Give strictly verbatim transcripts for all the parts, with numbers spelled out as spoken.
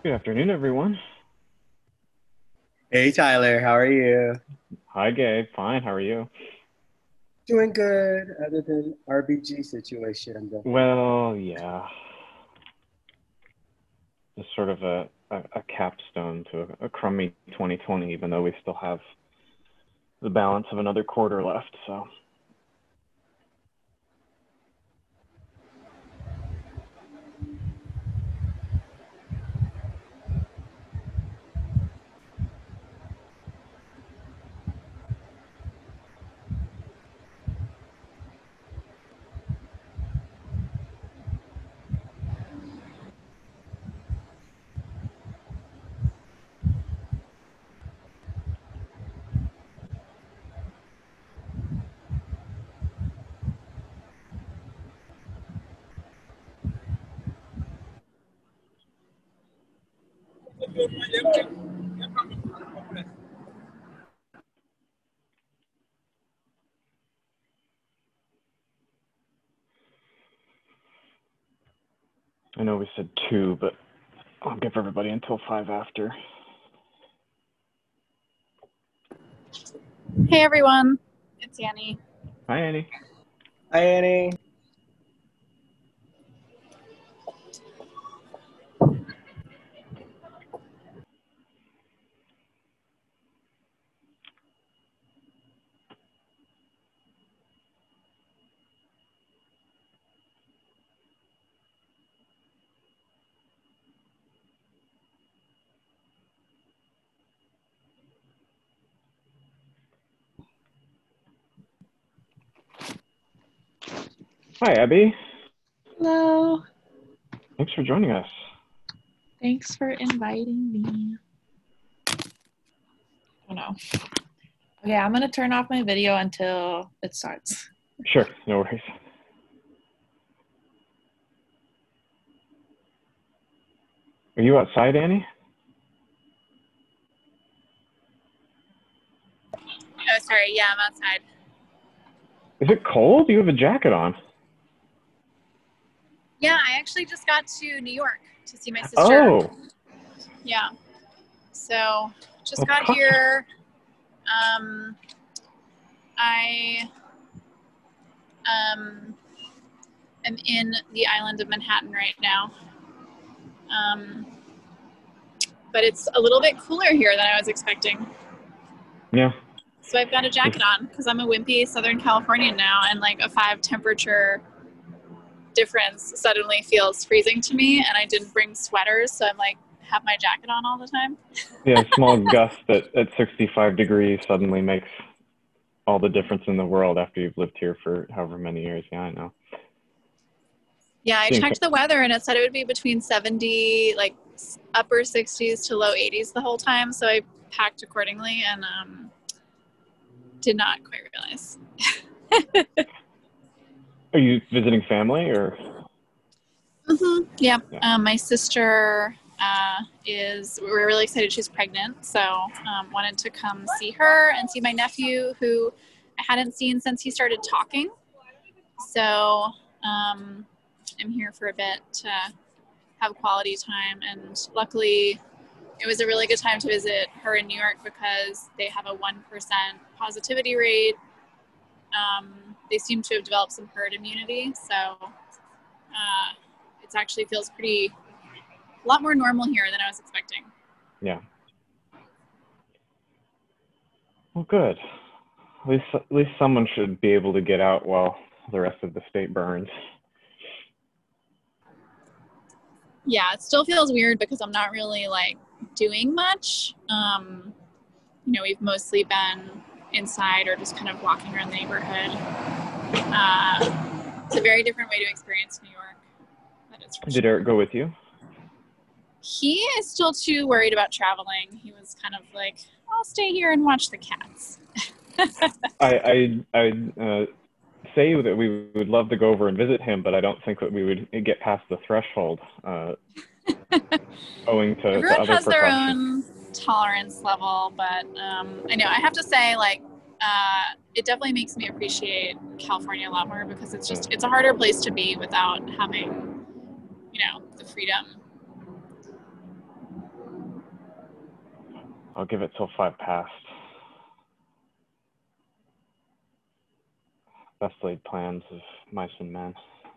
Good afternoon, everyone. Hey Tyler, how are you? Hi, Gabe. Fine. How are you? Doing good, other than R B G situation, but Well, yeah, just sort of a, a, a capstone to a, a crummy twenty twenty, even though we still have the balance of another quarter left. So, I know we said two, but I'll give everybody until five after. Hey everyone, it's Annie. Hi, Annie. hi Annie. Hi, Abby. Hello. Thanks for joining us. Thanks for inviting me. Oh no. Okay, I'm gonna turn off my video until it starts. Sure, no worries. Are you outside, Annie? Oh, sorry. Yeah, I'm outside. Is it cold? You have a jacket on. Yeah, I actually just got to New York to see my sister. Oh, Yeah. So just well, got cut. here. Um, I um, am in the island of Manhattan right now. Um, but it's a little bit cooler here than I was expecting. Yeah. So I've got a jacket on because I'm a wimpy Southern Californian now, and like a five temperature difference suddenly feels freezing to me, and I didn't bring sweaters, so I'm like have my jacket on all the time. Yeah, a small gust at, at sixty-five degrees suddenly makes all the difference in the world after you've lived here for however many years. Yeah, I know. Yeah, I Being, checked the weather and it said it would be between seventy, like upper sixties to low eighties the whole time, so I packed accordingly and um, did not quite realize. are you visiting family or? Mm-hmm. Yeah, Yeah. um, my sister uh, is, we were really excited she's pregnant, so um, wanted to come see her and see my nephew who I hadn't seen since he started talking. So um, I'm here for a bit to have quality time, and luckily it was a really good time to visit her in New York because they have a one percent positivity rate. Um, they seem to have developed some herd immunity, so uh, it actually feels pretty, a lot more normal here than I was expecting. Yeah. Well, good. At least, at least someone should be able to get out while the rest of the state burns. Yeah, it still feels weird because I'm not really like doing much. Um, you know, we've mostly been inside or just kind of walking around the neighborhood. Uh, it's a very different way to experience New York. That is for Did sure. Eric go with you? He is still too worried about traveling. He was kind of like, I'll stay here and watch the cats. I I I uh, say that we would love to go over and visit him, but I don't think that we would get past the threshold, uh, owing to, to Everyone other has their precautions. own tolerance level, but um, I know I have to say, like, uh, it definitely makes me appreciate California a lot more because it's Yeah. just, it's a harder place to be without having, you know, the freedom. I'll give it till five past. Best laid plans of mice and men.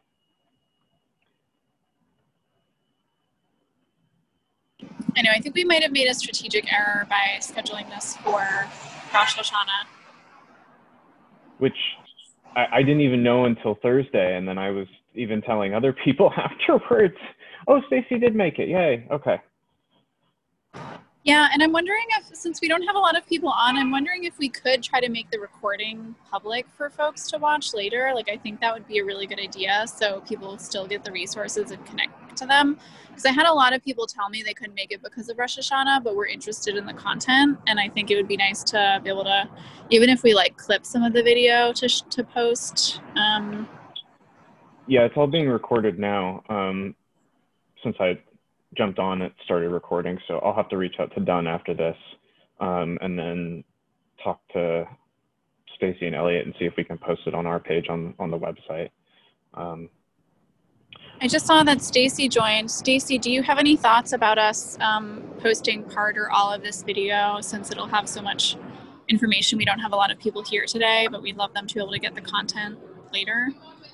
I know, I think we might have made a strategic error by scheduling this for Rosh Hashanah. Which I, I didn't even know until Thursday, and then I was even telling other people afterwards, oh, Stacy did make it, yay, okay. Yeah, and I'm wondering if, since we don't have a lot of people on, I'm wondering if we could try to make the recording public for folks to watch later. Like, I think that would be a really good idea, so people still get the resources and connect to them. Because I had a lot of people tell me they couldn't make it because of Rosh Hashanah, but were interested in the content, and I think it would be nice to be able to, even if we like clip some of the video to sh to post. Um, yeah, it's all being recorded now. Um, since I jumped on, it started recording, so I'll have to reach out to Dunn after this, um, and then talk to Stacy and Elliot and see if we can post it on our page on on the website. Um, I just saw that Stacy joined. Stacy, do you have any thoughts about us um, posting part or all of this video, since it'll have so much information? We don't have a lot of people here today, but we'd love them to be able to get the content later.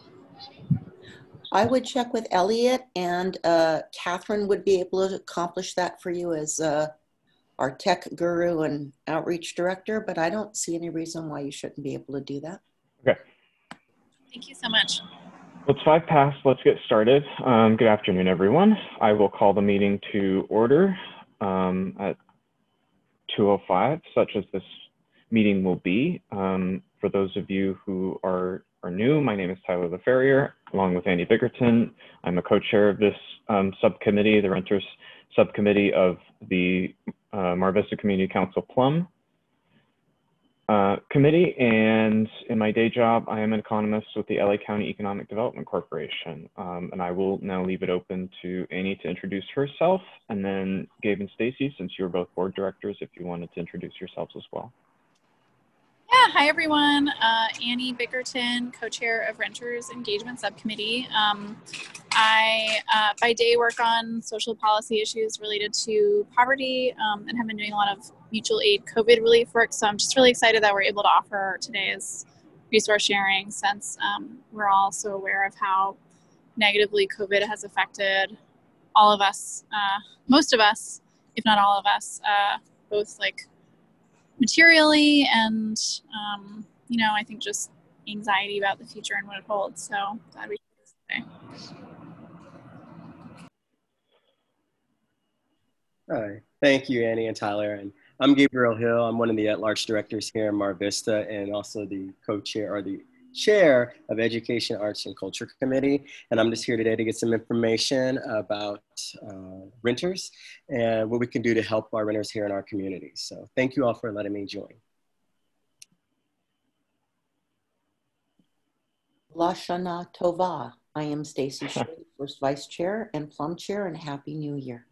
I would check with Elliot, and uh, Catherine would be able to accomplish that for you as uh, our tech guru and outreach director, but I don't see any reason why you shouldn't be able to do that. okay. Thank you so much. Well, it's five past. Let's get started. Um, good afternoon, everyone. I will call the meeting to order um, at two oh five, such as this meeting will be. Um, for those of you who are, are new, my name is Tyler LaFerrier, along with Andy Bickerton. I'm a co-chair of this um, subcommittee, the Renters Subcommittee of the uh, Mar Vista Community Council Plum Uh, committee, and in my day job, I am an economist with the L A County Economic Development Corporation. Um, and I will now leave it open to Annie to introduce herself, and then Gabe and Stacy, since you're both board directors, if you wanted to introduce yourselves as well. Yeah, hi everyone. Uh, Annie Bickerton, co-chair of Renters Engagement Subcommittee. Um, I, uh, by day, work on social policy issues related to poverty um, and have been doing a lot of mutual aid COVID relief work. So I'm just really excited that we're able to offer today's resource sharing, since um, we're all so aware of how negatively COVID has affected all of us, uh, most of us, if not all of us, uh, both like materially and, um, you know, I think just anxiety about the future and what it holds. So glad we did this today. Hi, thank you, Annie and Tyler. And I'm Gabriel Hill. I'm one of the at-large directors here in Mar Vista, and also the co-chair or the chair of Education, Arts, and Culture Committee. And I'm just here today to get some information about uh, renters and what we can do to help our renters here in our community. So thank you all for letting me join. Lashana Tova. I am Stacy Shea, first vice chair and Plum chair, and Happy New Year.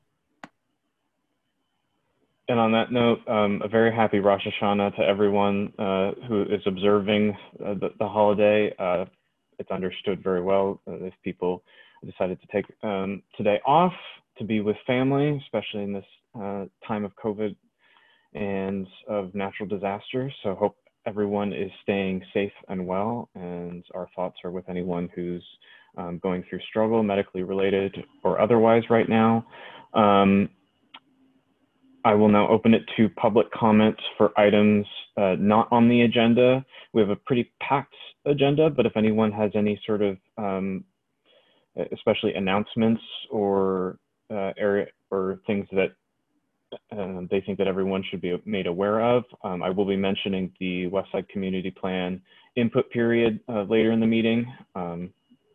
And on that note, um, a very happy Rosh Hashanah to everyone uh, who is observing uh, the, the holiday. Uh, it's understood very well uh, if people decided to take um, today off to be with family, especially in this uh, time of COVID and of natural disasters. So hope everyone is staying safe and well, and our thoughts are with anyone who's um, going through struggle, medically related or otherwise right now. Um, I will now open it to public comments for items uh, not on the agenda. We have a pretty packed agenda, but if anyone has any sort of, um, especially announcements or uh, area or things that uh, they think that everyone should be made aware of, um, I will be mentioning the Westside Community Plan input period uh, later in the meeting. Um,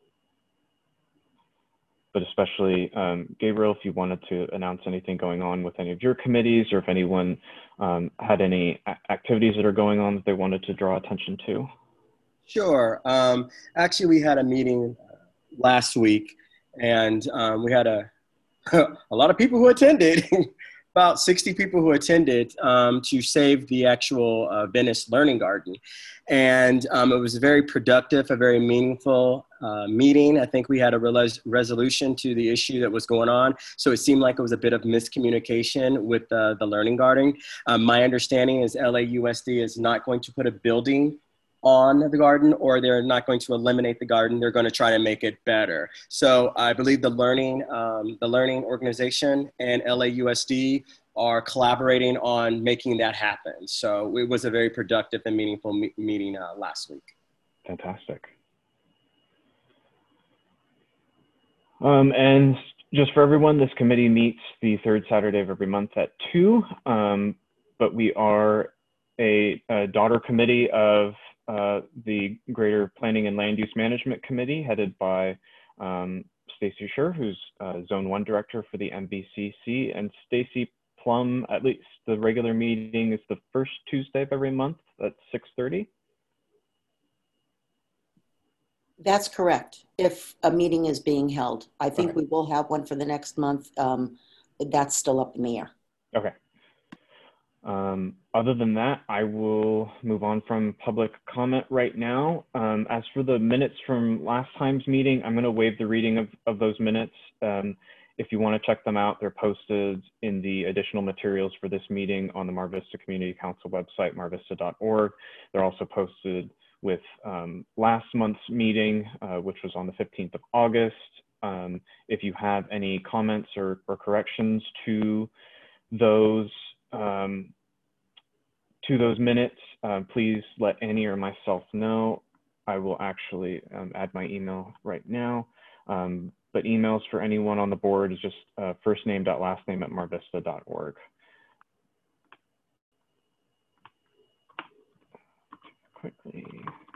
but especially, um, Gabriel, if you wanted to announce anything going on with any of your committees, or if anyone um, had any activities that are going on that they wanted to draw attention to. Sure. Um, actually, we had a meeting last week, and um, we had a, a lot of people who attended, about sixty people who attended um, to save the actual uh, Venice Learning Garden. And um, it was very productive, a very meaningful uh, meeting. I think we had a res resolution to the issue that was going on. So it seemed like it was a bit of miscommunication with uh, the Learning Garden. Um, my understanding is L A U S D is not going to put a building on the garden, or they're not going to eliminate the garden. They're going to try to make it better. So I believe the learning, um, the learning organization and L A U S D are collaborating on making that happen. So it was a very productive and meaningful me meeting uh, last week. Fantastic. Um, and just for everyone, this committee meets the third Saturday of every month at two, um, but we are a, a daughter committee of uh, the Greater Planning and Land Use Management Committee, headed by um, Stacy Scher, who's uh, Zone one Director for the M B C C, and Stacy Plum, at least the regular meeting is the first Tuesday of every month at six thirty. That's correct. If a meeting is being held, I think Okay. we will have one for the next month. Um, that's still up in the air. Okay. Um, other than that, I will move on from public comment right now. Um, as for the minutes from last time's meeting, I'm going to waive the reading of, of those minutes. Um, if you want to check them out, they're posted in the additional materials for this meeting on the Mar Vista Community Council website, mar vista dot org. They're also posted with um, last month's meeting, uh, which was on the fifteenth of August. Um, if you have any comments or, or corrections to those um, to those minutes, uh, please let Annie or myself know. I will actually um, add my email right now. Um, but emails for anyone on the board is just uh, first name dot last name at mar vista dot org. Quickly.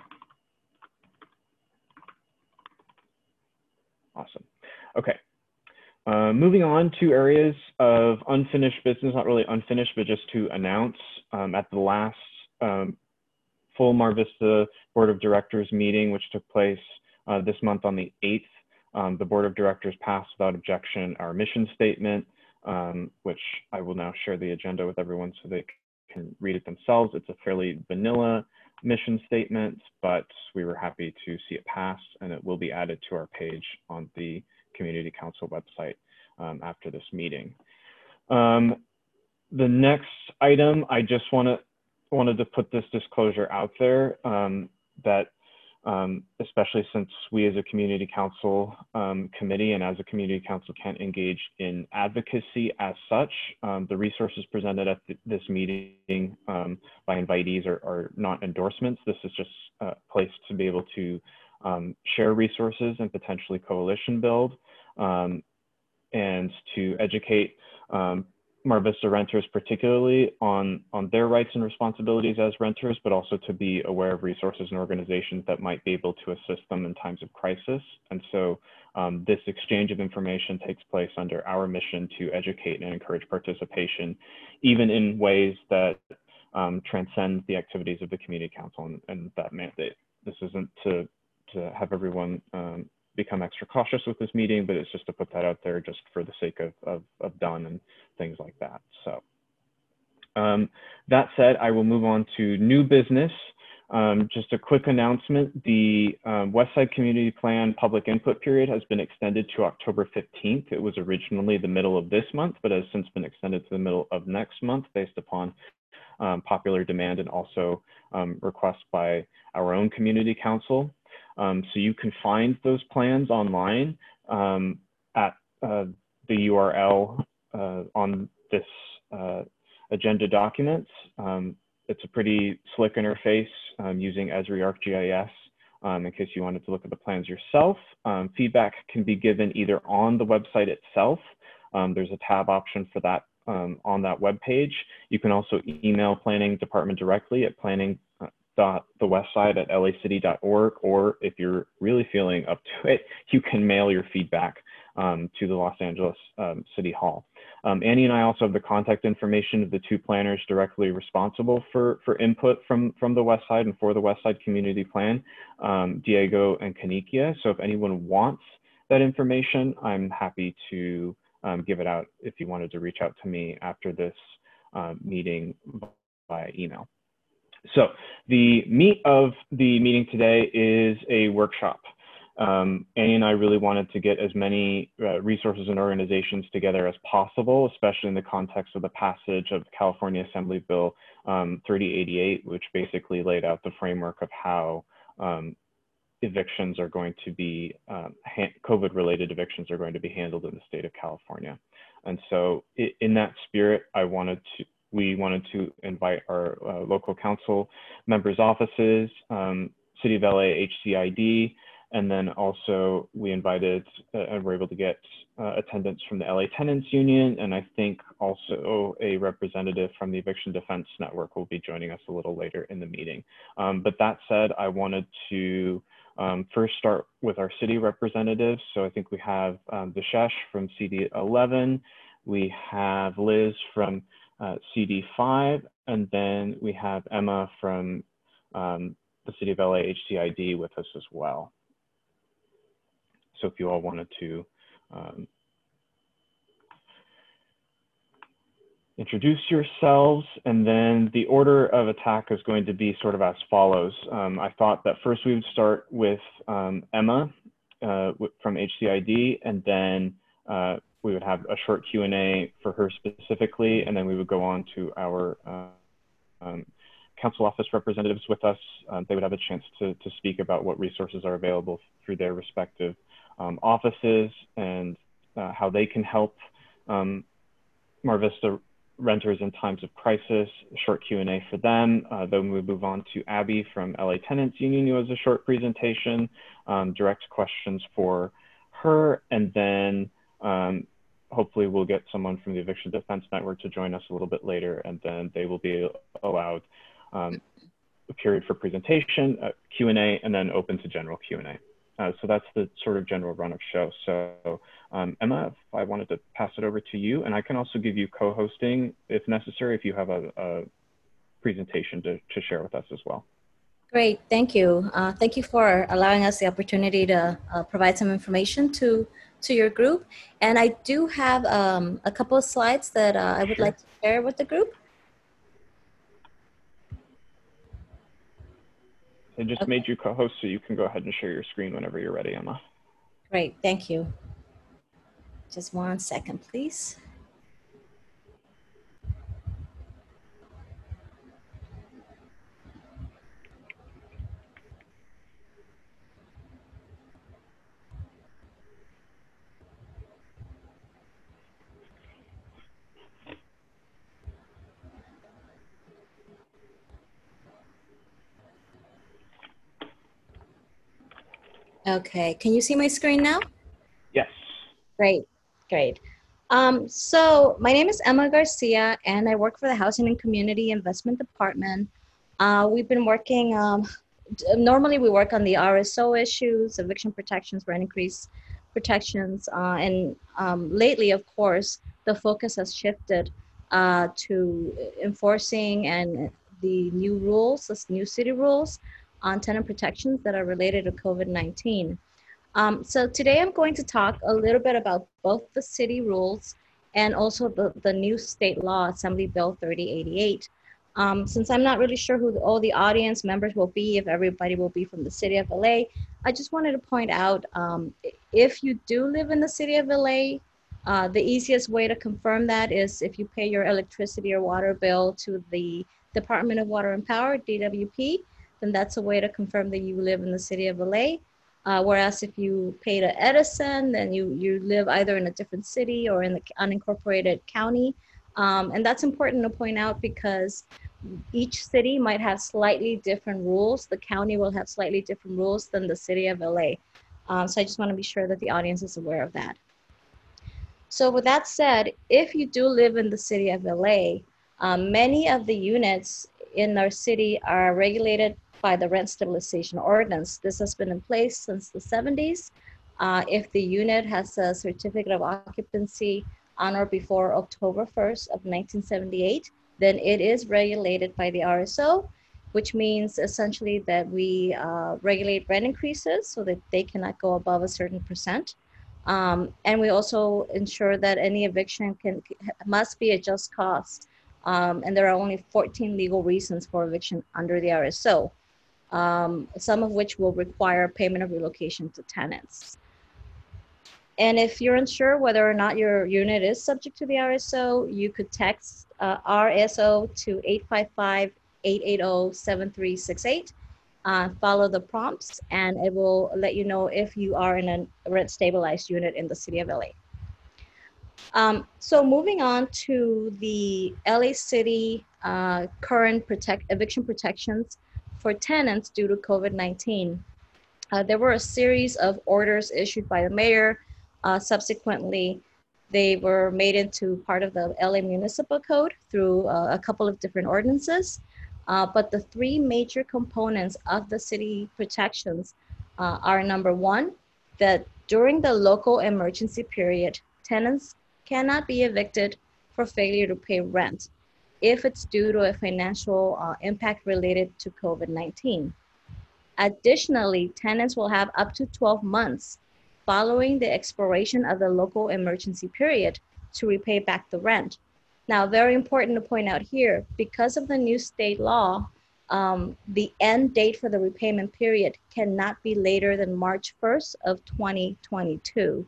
Awesome. Okay. Uh, moving on to areas of unfinished business, not really unfinished, but just to announce um, at the last um, full Mar Vista Board of Directors meeting, which took place uh, this month on the eighth, um, the Board of Directors passed without objection our mission statement, um, which I will now share the agenda with everyone so they can read it themselves. It's a fairly vanilla mission statement, but we were happy to see it pass, and it will be added to our page on the Community Council website um, after this meeting. Um, the next item, I just want to wanted to put this disclosure out there um, that um, especially since we as a community council um, committee and as a community council can't engage in advocacy as such, um, the resources presented at th this meeting um, by invitees are, are not endorsements. This is just a place to be able to um, share resources and potentially coalition build um, and to educate um, Mar Vista renters particularly on, on their rights and responsibilities as renters, but also to be aware of resources and organizations that might be able to assist them in times of crisis. And so um, this exchange of information takes place under our mission to educate and encourage participation, even in ways that um, transcend the activities of the Community Council and, and that mandate. This isn't to, to have everyone um, become extra cautious with this meeting, but it's just to put that out there just for the sake of, of, of done and things like that. So um, that said, I will move on to new business. Um, just a quick announcement, the um, Westside Community Plan public input period has been extended to October fifteenth. It was originally the middle of this month, but has since been extended to the middle of next month based upon um, popular demand and also um, requests by our own community council. Um, so you can find those plans online um, at uh, the U R L uh, on this uh, agenda documents. Um, it's a pretty slick interface um, using Esri ArcGIS um, in case you wanted to look at the plans yourself. Um, feedback can be given either on the website itself. Um, there's a tab option for that um, on that web page. You can also email planning department directly at planning dot the west side at L A city dot org, or if you're really feeling up to it, you can mail your feedback um, to the Los Angeles um, City Hall. Um, Annie and I also have the contact information of the two planners directly responsible for, for input from, from the West Side and for the West Side Community Plan, um, Diego and Kanikia. So if anyone wants that information, I'm happy to um, give it out if you wanted to reach out to me after this uh, meeting by email. So the meat of the meeting today is a workshop. Um, Annie and I really wanted to get as many uh, resources and organizations together as possible, especially in the context of the passage of California Assembly Bill um, thirty eighty-eight, which basically laid out the framework of how um, evictions are going to be, um, COVID-related evictions are going to be handled in the state of California. And so in that spirit, I wanted to, we wanted to invite our uh, local council members' offices, um, City of L A H C I D, and then also we invited uh, and were able to get uh, attendance from the L A Tenants Union, and I think also a representative from the Eviction Defense Network will be joining us a little later in the meeting. Um, but that said, I wanted to um, first start with our city representatives. So I think we have um, Dishesh from C D eleven, we have Liz from uh, C D five, and then we have Emma from um, the City of L A H C I D with us as well. So if you all wanted to um, introduce yourselves, and then the order of attack is going to be sort of as follows. Um, I thought that first we would start with um, Emma uh, from H C I D, and then uh, we would have a short Q and A for her specifically, and then we would go on to our uh, um, council office representatives with us. Um, they would have a chance to, to speak about what resources are available through their respective Um, offices and uh, how they can help um, Mar Vista renters in times of crisis, a short Q and A for them. Uh, then we move on to Abby from L A Tenants Union, who has a short presentation, um, direct questions for her, and then um, hopefully we'll get someone from the Eviction Defense Network to join us a little bit later, and then they will be allowed um, a period for presentation, uh, Q and A, and then open to general Q and A. Uh, so that's the sort of general run of show. So um, Emma, if I wanted to pass it over to you, and I can also give you co-hosting if necessary, if you have a, a presentation to, to share with us as well. Great, thank you. Uh, thank you for allowing us the opportunity to uh, provide some information to, to your group. And I do have um, a couple of slides that uh, I would Sure. like to share with the group. I just Okay. made you co-host, so you can go ahead and share your screen whenever you're ready, Emma. Great, thank you. Just one second, please. Okay, can you see my screen now? Yes. Great, great. Um, so my name is Emma Garcia, and I work for the Housing and Community Investment Department. Uh, we've been working, um, normally we work on the R S O issues, eviction protections, rent increase protections, uh, and um, lately, of course, the focus has shifted uh, to enforcing and the new rules, the new city rules on tenant protections that are related to COVID nineteen. Um, so today I'm going to talk a little bit about both the city rules and also the, the new state law, Assembly Bill thirty eighty-eight. Um, since I'm not really sure who the, all the audience members will be, if everybody will be from the city of L A, I just wanted to point out, um, if you do live in the city of L A, uh, the easiest way to confirm that is if you pay your electricity or water bill to the Department of Water and Power, D W P, then that's a way to confirm that you live in the city of L A. Uh, whereas if you pay to Edison, then you, you live either in a different city or in the unincorporated county. Um, and that's important to point out because each city might have slightly different rules. The county will have slightly different rules than the city of L A. Um, so I just want to be sure that the audience is aware of that. So with that said, if you do live in the city of L A, um, many of the units in our city are regulated by the Rent Stabilization Ordinance. This has been in place since the seventies. Uh, if the unit has a certificate of occupancy on or before October first of nineteen seventy-eight, then it is regulated by the R S O, which means essentially that we uh, regulate rent increases so that they cannot go above a certain percent. Um, and we also ensure that any eviction can must be a just cause. Um, and there are only fourteen legal reasons for eviction under the R S O. um, some of which will require payment of relocation to tenants. And if you're unsure whether or not your unit is subject to the R S O, you could text uh, R S O to eight five five, eight eight zero, seven three six eight. Uh, follow the prompts and it will let you know if you are in a rent stabilized unit in the city of L A. Um, so moving on to the L A City uh, current protect, eviction protections for tenants due to COVID nineteen. Uh, there were a series of orders issued by the mayor. Uh, subsequently, they were made into part of the L A Municipal Code through uh, a couple of different ordinances. Uh, but the three major components of the city protections uh, are number one, that during the local emergency period, tenants cannot be evicted for failure to pay rent if it's due to a financial uh, impact related to COVID nineteen. Additionally, tenants will have up to twelve months following the expiration of the local emergency period to repay back the rent. Now, very important to point out here, because of the new state law, um, the end date for the repayment period cannot be later than March first of twenty twenty-two.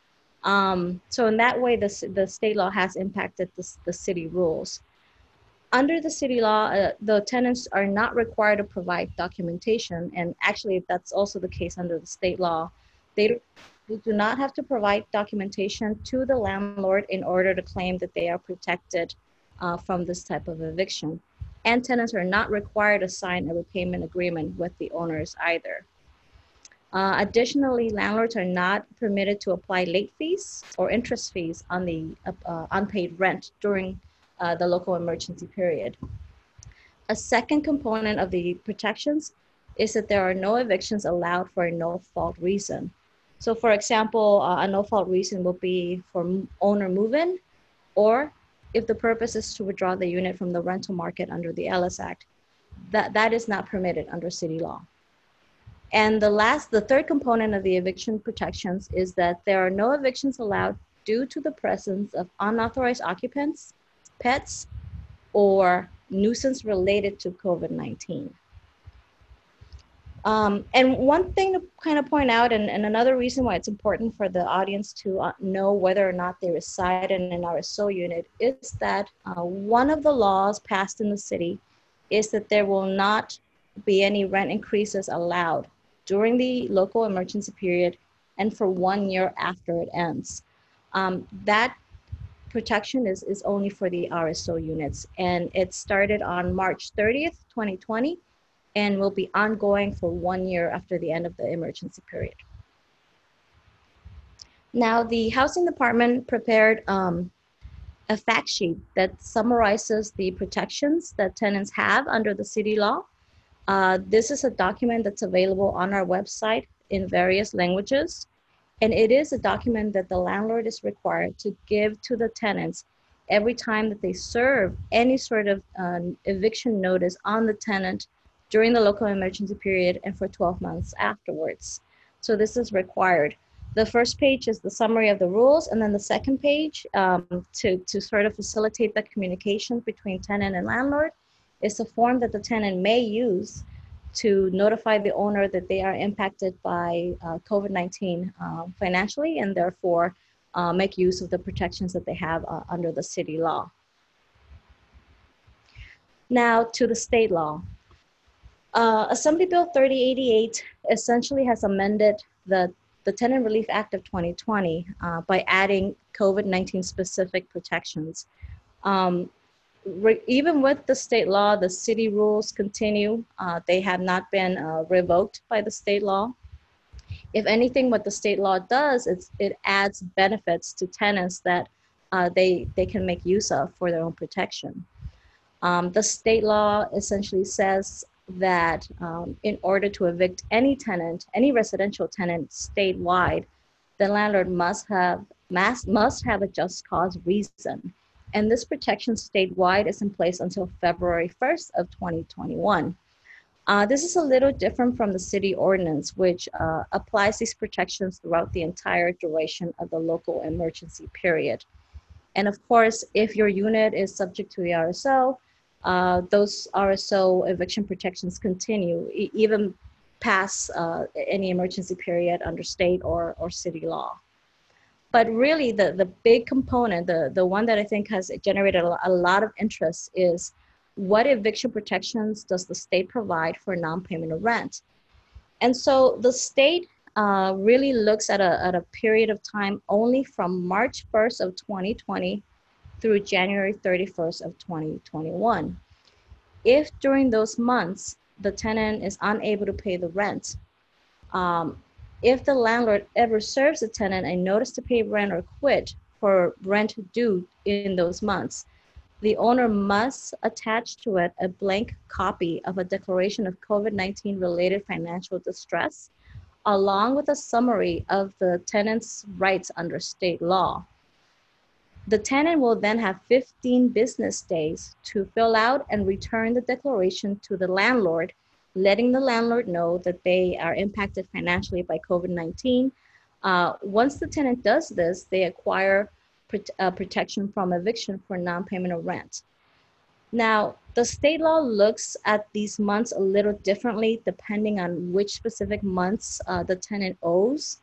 Um, so in that way, the, the state law has impacted the, the city rules. Under the city law, uh, the tenants are not required to provide documentation. And actually, that's also the case under the state law. They, they do not have to provide documentation to the landlord in order to claim that they are protected uh, from this type of eviction. And tenants are not required to sign a repayment agreement with the owners either. Uh, additionally, landlords are not permitted to apply late fees or interest fees on the uh, unpaid rent during uh, the local emergency period. A second component of the protections is that there are no evictions allowed for a no-fault reason. So for example, uh, a no-fault reason will be for owner move-in, or if the purpose is to withdraw the unit from the rental market under the Ellis Act, that, that is not permitted under city law. And the last, the third component of the eviction protections is that there are no evictions allowed due to the presence of unauthorized occupants, pets, or nuisance related to COVID nineteen. Um, and one thing to kind of point out, and, and another reason why it's important for the audience to uh, know whether or not they reside in an R S O unit, is that uh, one of the laws passed in the city is that there will not be any rent increases allowed during the local emergency period and for one year after it ends. Um, that protection is, is only for the R S O units, and it started on March thirtieth, twenty twenty, and will be ongoing for one year after the end of the emergency period. Now, the Housing Department prepared um, a fact sheet that summarizes the protections that tenants have under the city law. Uh, this is a document that's available on our website in various languages. And it is a document that the landlord is required to give to the tenants every time that they serve any sort of um, eviction notice on the tenant during the local emergency period and for twelve months afterwards. So this is required. The first page is the summary of the rules, and then the second page um, to, to sort of facilitate the communication between tenant and landlord is a form that the tenant may use to notify the owner that they are impacted by uh, COVID nineteen uh, financially, and therefore uh, make use of the protections that they have uh, under the city law. Now to the state law. Uh, Assembly Bill thirty eighty-eight essentially has amended the, the Tenant Relief Act of twenty twenty uh, by adding COVID nineteen specific protections. Um, Re even with the state law, the city rules continue. Uh, they have not been uh, revoked by the state law. If anything, what the state law does is it adds benefits to tenants that uh, they, they can make use of for their own protection. Um, the state law essentially says that um, in order to evict any tenant, any residential tenant statewide, the landlord must have, must, must have a just cause reason. And this protection statewide is in place until February first of twenty twenty-one. Uh, this is a little different from the city ordinance, which uh, applies these protections throughout the entire duration of the local emergency period. And of course, if your unit is subject to the R S O, uh, those R S O eviction protections continue, e- even past uh, any emergency period under state or, or city law. But really the, the big component, the, the one that I think has generated a, a lot of interest is what eviction protections does the state provide for non-payment of rent? And so the state uh, really looks at a, at a period of time only from March first of twenty twenty through January thirty-first of twenty twenty-one. If during those months, the tenant is unable to pay the rent, um, if the landlord ever serves the tenant a notice to pay rent or quit for rent due in those months, the owner must attach to it a blank copy of a declaration of COVID nineteen related financial distress, along with a summary of the tenant's rights under state law. The tenant will then have fifteen business days to fill out and return the declaration to the landlord, letting the landlord know that they are impacted financially by COVID nineteen. Uh, once the tenant does this, they acquire uh, protection from eviction for non-payment of rent. Now, the state law looks at these months a little differently depending on which specific months uh, the tenant owes.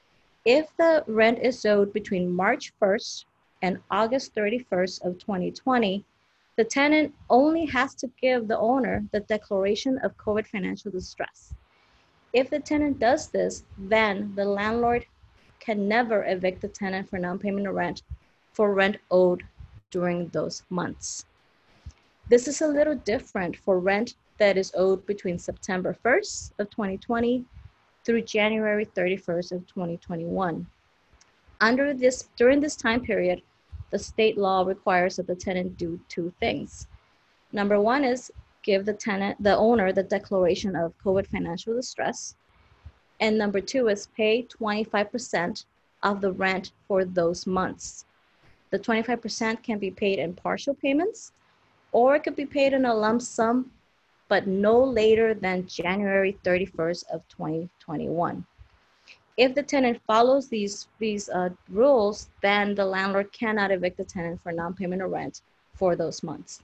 If the rent is owed between March first and August thirty-first of twenty twenty, the tenant only has to give the owner the declaration of COVID financial distress. If the tenant does this, then the landlord can never evict the tenant for non-payment of rent for rent owed during those months. This is a little different for rent that is owed between September first of twenty twenty through January thirty-first of twenty twenty-one. Under this, during this time period, the state law requires that the tenant do two things. Number one is give the tenant, the owner, the declaration of COVID financial distress. And number two is pay twenty-five percent of the rent for those months. The twenty-five percent can be paid in partial payments, or it could be paid in a lump sum, but no later than January thirty-first of twenty twenty-one. If the tenant follows these, these uh, rules, then the landlord cannot evict the tenant for non-payment of rent for those months.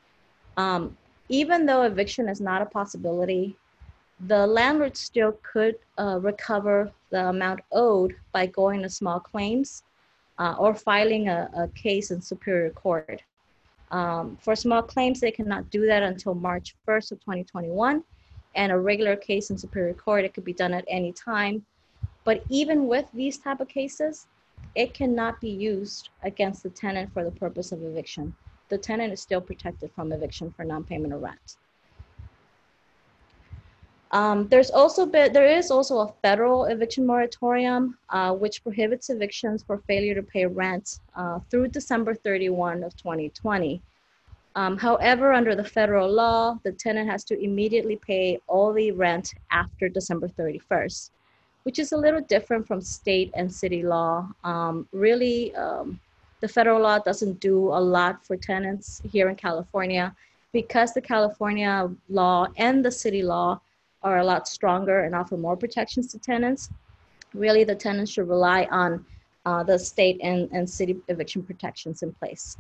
Um, even though eviction is not a possibility, the landlord still could uh, recover the amount owed by going to small claims uh, or filing a, a case in Superior Court. Um, for small claims, they cannot do that until March first of twenty twenty-one, and a regular case in Superior Court, it could be done at any time. But even with these type of cases, it cannot be used against the tenant for the purpose of eviction. The tenant is still protected from eviction for non-payment of rent. Um, there's also been, there is also a federal eviction moratorium, uh, which prohibits evictions for failure to pay rent uh, through December thirty-first of twenty twenty. Um, however, under the federal law, the tenant has to immediately pay all the rent after December thirty-first. Which is a little different from state and city law. Um, really, um, the federal law doesn't do a lot for tenants here in California because the California law and the city law are a lot stronger and offer more protections to tenants. Really, the tenants should rely on uh, the state and, and city eviction protections in place.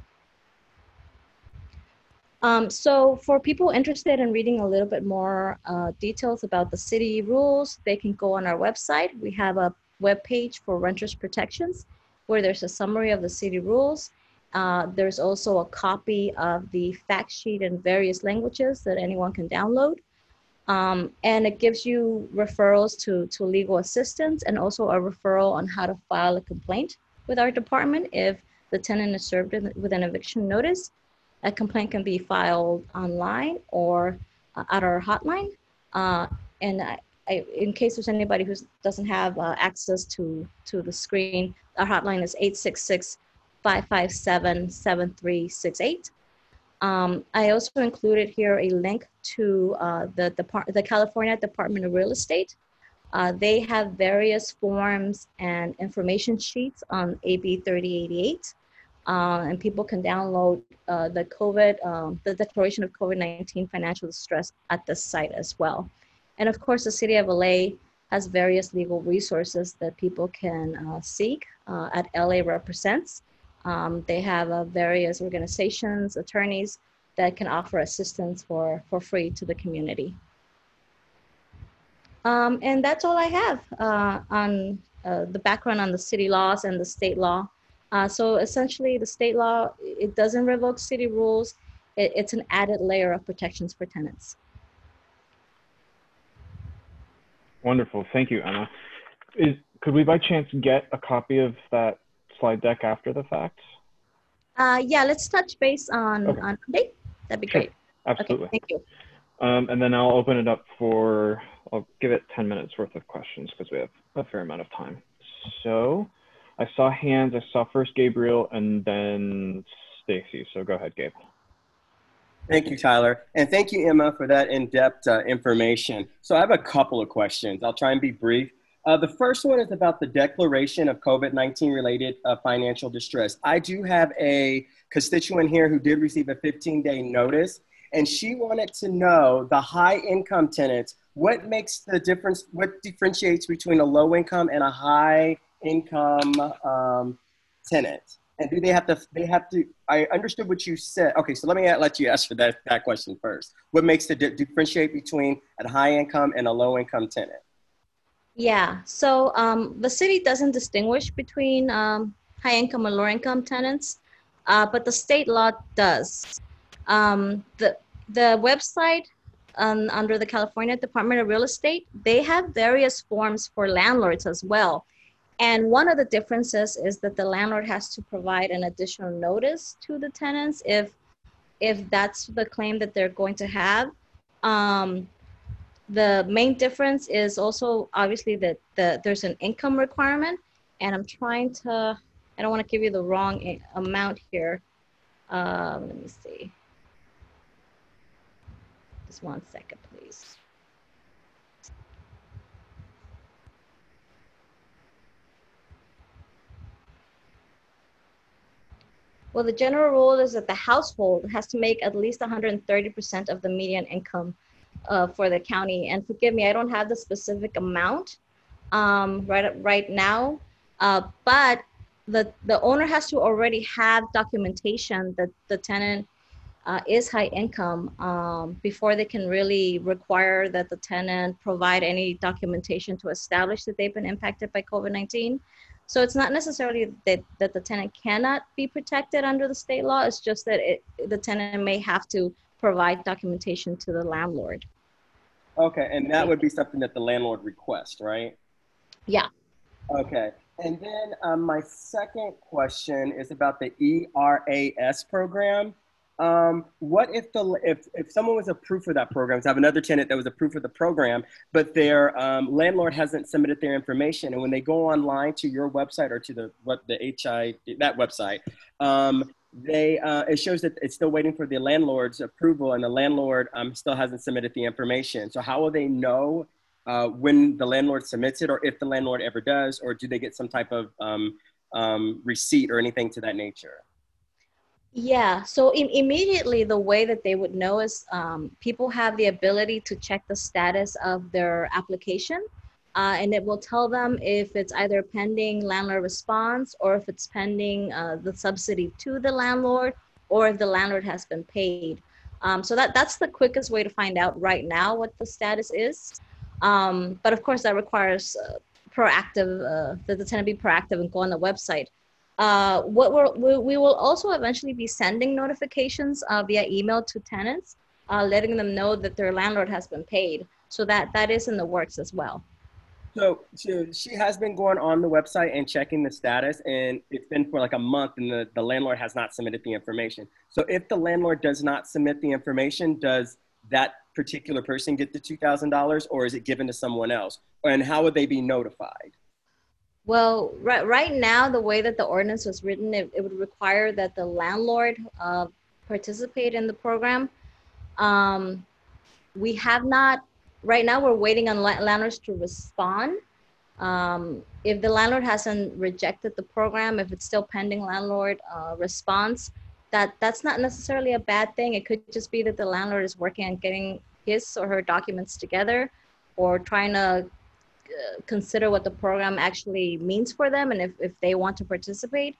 Um, so for people interested in reading a little bit more uh, details about the city rules, they can go on our website. We have a webpage for renters protections where there's a summary of the city rules. Uh, there's also a copy of the fact sheet in various languages that anyone can download. Um, and it gives you referrals to, to legal assistance and also a referral on how to file a complaint with our department if the tenant is served with an eviction notice. A complaint can be filed online or uh, at our hotline. Uh, and I, I, in case there's anybody who doesn't have uh, access to, to the screen, our hotline is eight six six, five five seven, seven three six eight. Um, I also included here a link to uh, the, Depart the California Department of Real Estate. Uh, they have various forms and information sheets on A B thirty eighty-eight. Uh, and people can download uh, the COVID, um, the declaration of COVID nineteen financial distress at this site as well. And of course, the City of L A has various legal resources that people can uh, seek uh, at L A Represents. Um, they have uh, various organizations, attorneys that can offer assistance for, for free to the community. Um, and that's all I have uh, on uh, the background on the city laws and the state law. Uh, so essentially the state law, it doesn't revoke city rules. It, it's an added layer of protections for tenants. Wonderful, thank you, Emma. Is, could we by chance get a copy of that slide deck after the fact? Uh, yeah, let's touch base on, Okay. on Monday. That'd be Sure. great. Absolutely. Okay, thank you. Um, and then I'll open it up for, I'll give it ten minutes worth of questions because we have a fair amount of time. So I saw hands, I saw first Gabriel and then Stacy. So go ahead, Gabe. Thank you, Tyler. And thank you, Emma, for that in-depth uh, information. So I have a couple of questions. I'll try and be brief. Uh, the first one is about the declaration of COVID nineteen related uh, financial distress. I do have a constituent here who did receive a fifteen day notice, and she wanted to know the high income tenants, what makes the difference, what differentiates between a low income and a high income um, tenant? And do they have to, they have to, I understood what you said. Okay, so let me let you answer that, that question first. What makes the di differentiate between a high income and a low income tenant? Yeah, so um, the city doesn't distinguish between um, high income and low income tenants, uh, but the state law does. Um, the, the website um, under the California Department of Real Estate, they have various forms for landlords as well. And one of the differences is that the landlord has to provide an additional notice to the tenants if, if that's the claim that they're going to have. Um, The main difference is also obviously that the, there's an income requirement, and I'm trying to, I don't want to give you the wrong amount here. Um, let me see. Just one second, please. Well, the general rule is that the household has to make at least one hundred thirty percent of the median income Uh, for the county. And forgive me, I don't have the specific amount um, right right now, uh, but the, the owner has to already have documentation that the tenant uh, is high income um, before they can really require that the tenant provide any documentation to establish that they've been impacted by COVID nineteen. So it's not necessarily that, that the tenant cannot be protected under the state law, it's just that it, the tenant may have to provide documentation to the landlord. Okay, and that would be something that the landlord requests, right? Yeah. Okay, and then um, my second question is about the E R A S program. Um, what if the if, if someone was approved for that program, so I have another tenant that was approved for the program, but their um, landlord hasn't submitted their information, and when they go online to your website or to the what the H I that website, um, they uh, it shows that it's still waiting for the landlord's approval, and the landlord um, still hasn't submitted the information. So how will they know uh, when the landlord submits it, or if the landlord ever does, or do they get some type of um, um, receipt or anything to that nature? Yeah, so im immediately the way that they would know is um, people have the ability to check the status of their application, uh, and it will tell them if it's either pending landlord response or if it's pending uh, the subsidy to the landlord, or if the landlord has been paid. Um, so that, that's the quickest way to find out right now what the status is. Um, but of course that requires uh, proactive, uh, that the tenant be proactive and go on the website. Uh, what we're, we, we will also eventually be sending notifications uh, via email to tenants, uh, letting them know that their landlord has been paid. So that, that is in the works as well. So, so she has been going on the website and checking the status, and it's been for like a month, and the, the landlord has not submitted the information. So if the landlord does not submit the information, does that particular person get the two thousand dollars, or is it given to someone else? And how would they be notified? Well, right, right now, the way that the ordinance was written, it, it would require that the landlord uh, participate in the program. Um, we have not, right now we're waiting on landlords to respond. Um, if the landlord hasn't rejected the program, if it's still pending landlord uh, response, that, that's not necessarily a bad thing. It could just be that the landlord is working on getting his or her documents together, or trying to consider what the program actually means for them and if, if they want to participate.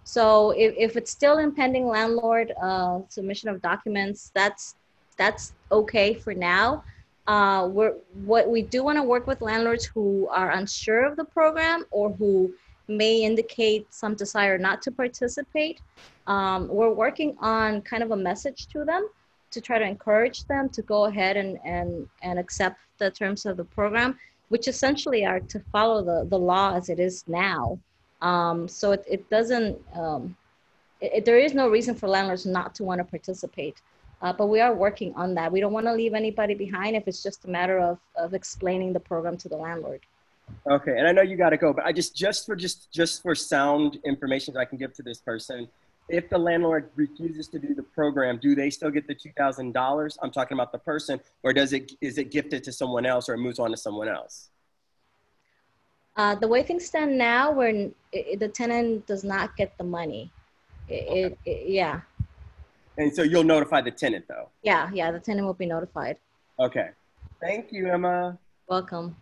So if, if it's still in pending landlord uh, submission of documents, that's that's okay for now. Uh, we're, what we do want to work with landlords who are unsure of the program or who may indicate some desire not to participate. Um, we're working on kind of a message to them to try to encourage them to go ahead and, and, and accept the terms of the program, which essentially are to follow the, the law as it is now. Um, so it, it doesn't, um, it, it, there is no reason for landlords not to want to participate. Uh, but we are working on that. We don't want to leave anybody behind if it's just a matter of, of explaining the program to the landlord. Okay, and I know you got to go, but I just, just for just, just for sound information that I can give to this person, if the landlord refuses to do the program, do they still get the two thousand dollars? I'm talking about the person, or does it, is it gifted to someone else or it moves on to someone else? Uh, the way things stand now, where it, the tenant does not get the money. It, Okay. it, it, yeah. And so you'll notify the tenant though? Yeah, yeah, the tenant will be notified. Okay. Thank you, Emma. Welcome.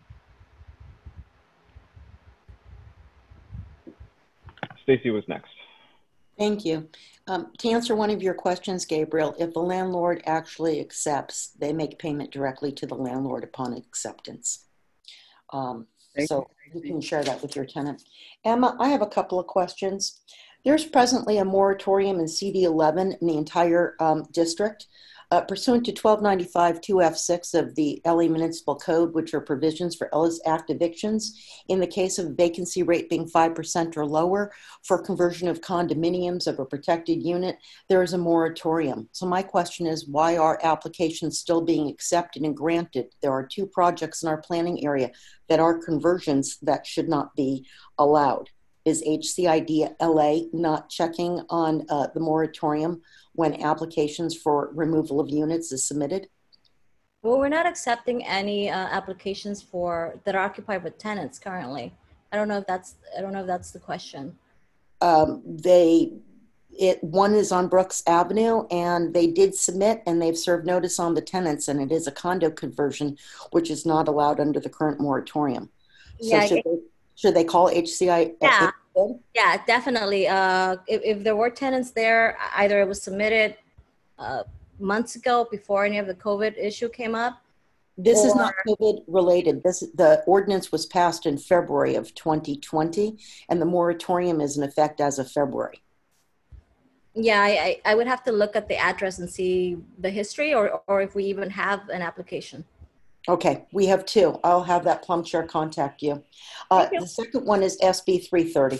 Stacy was next. Thank you. Um, to answer one of your questions, Gabriel, if the landlord actually accepts, they make payment directly to the landlord upon acceptance. Um, so you can share that with your tenant. Emma, I have a couple of questions. There's presently a moratorium in C D eleven in the entire um, district. Uh, pursuant to twelve ninety-five two F six of the L A Municipal Code, which are provisions for Ellis Act evictions, in the case of vacancy rate being five percent or lower for conversion of condominiums of a protected unit, there is a moratorium. So my question is, why are applications still being accepted and granted? There are two projects in our planning area that are conversions that should not be allowed. Is H C I D L A not checking on uh, the moratorium when applications for removal of units is submitted? Well, we're not accepting any uh, applications for that are occupied with tenants currently. I don't know if that's I don't know if that's the question. Um, they, it one is on Brooks Avenue, and they did submit, and they've served notice on the tenants, and it is a condo conversion, which is not allowed under the current moratorium. So Yeah, should it, they, should they call H C I? yeah, yeah, definitely. Uh, if if there were tenants there, either it was submitted uh, months ago before any of the COVID issue came up. This or, is not COVID related. This, the ordinance was passed in February of twenty twenty, and the moratorium is in effect as of February. Yeah, I, I would have to look at the address and see the history, or, or if we even have an application. Okay, we have two. I'll have that Plum Chair contact you. Uh, you. The second one is S B three thirty.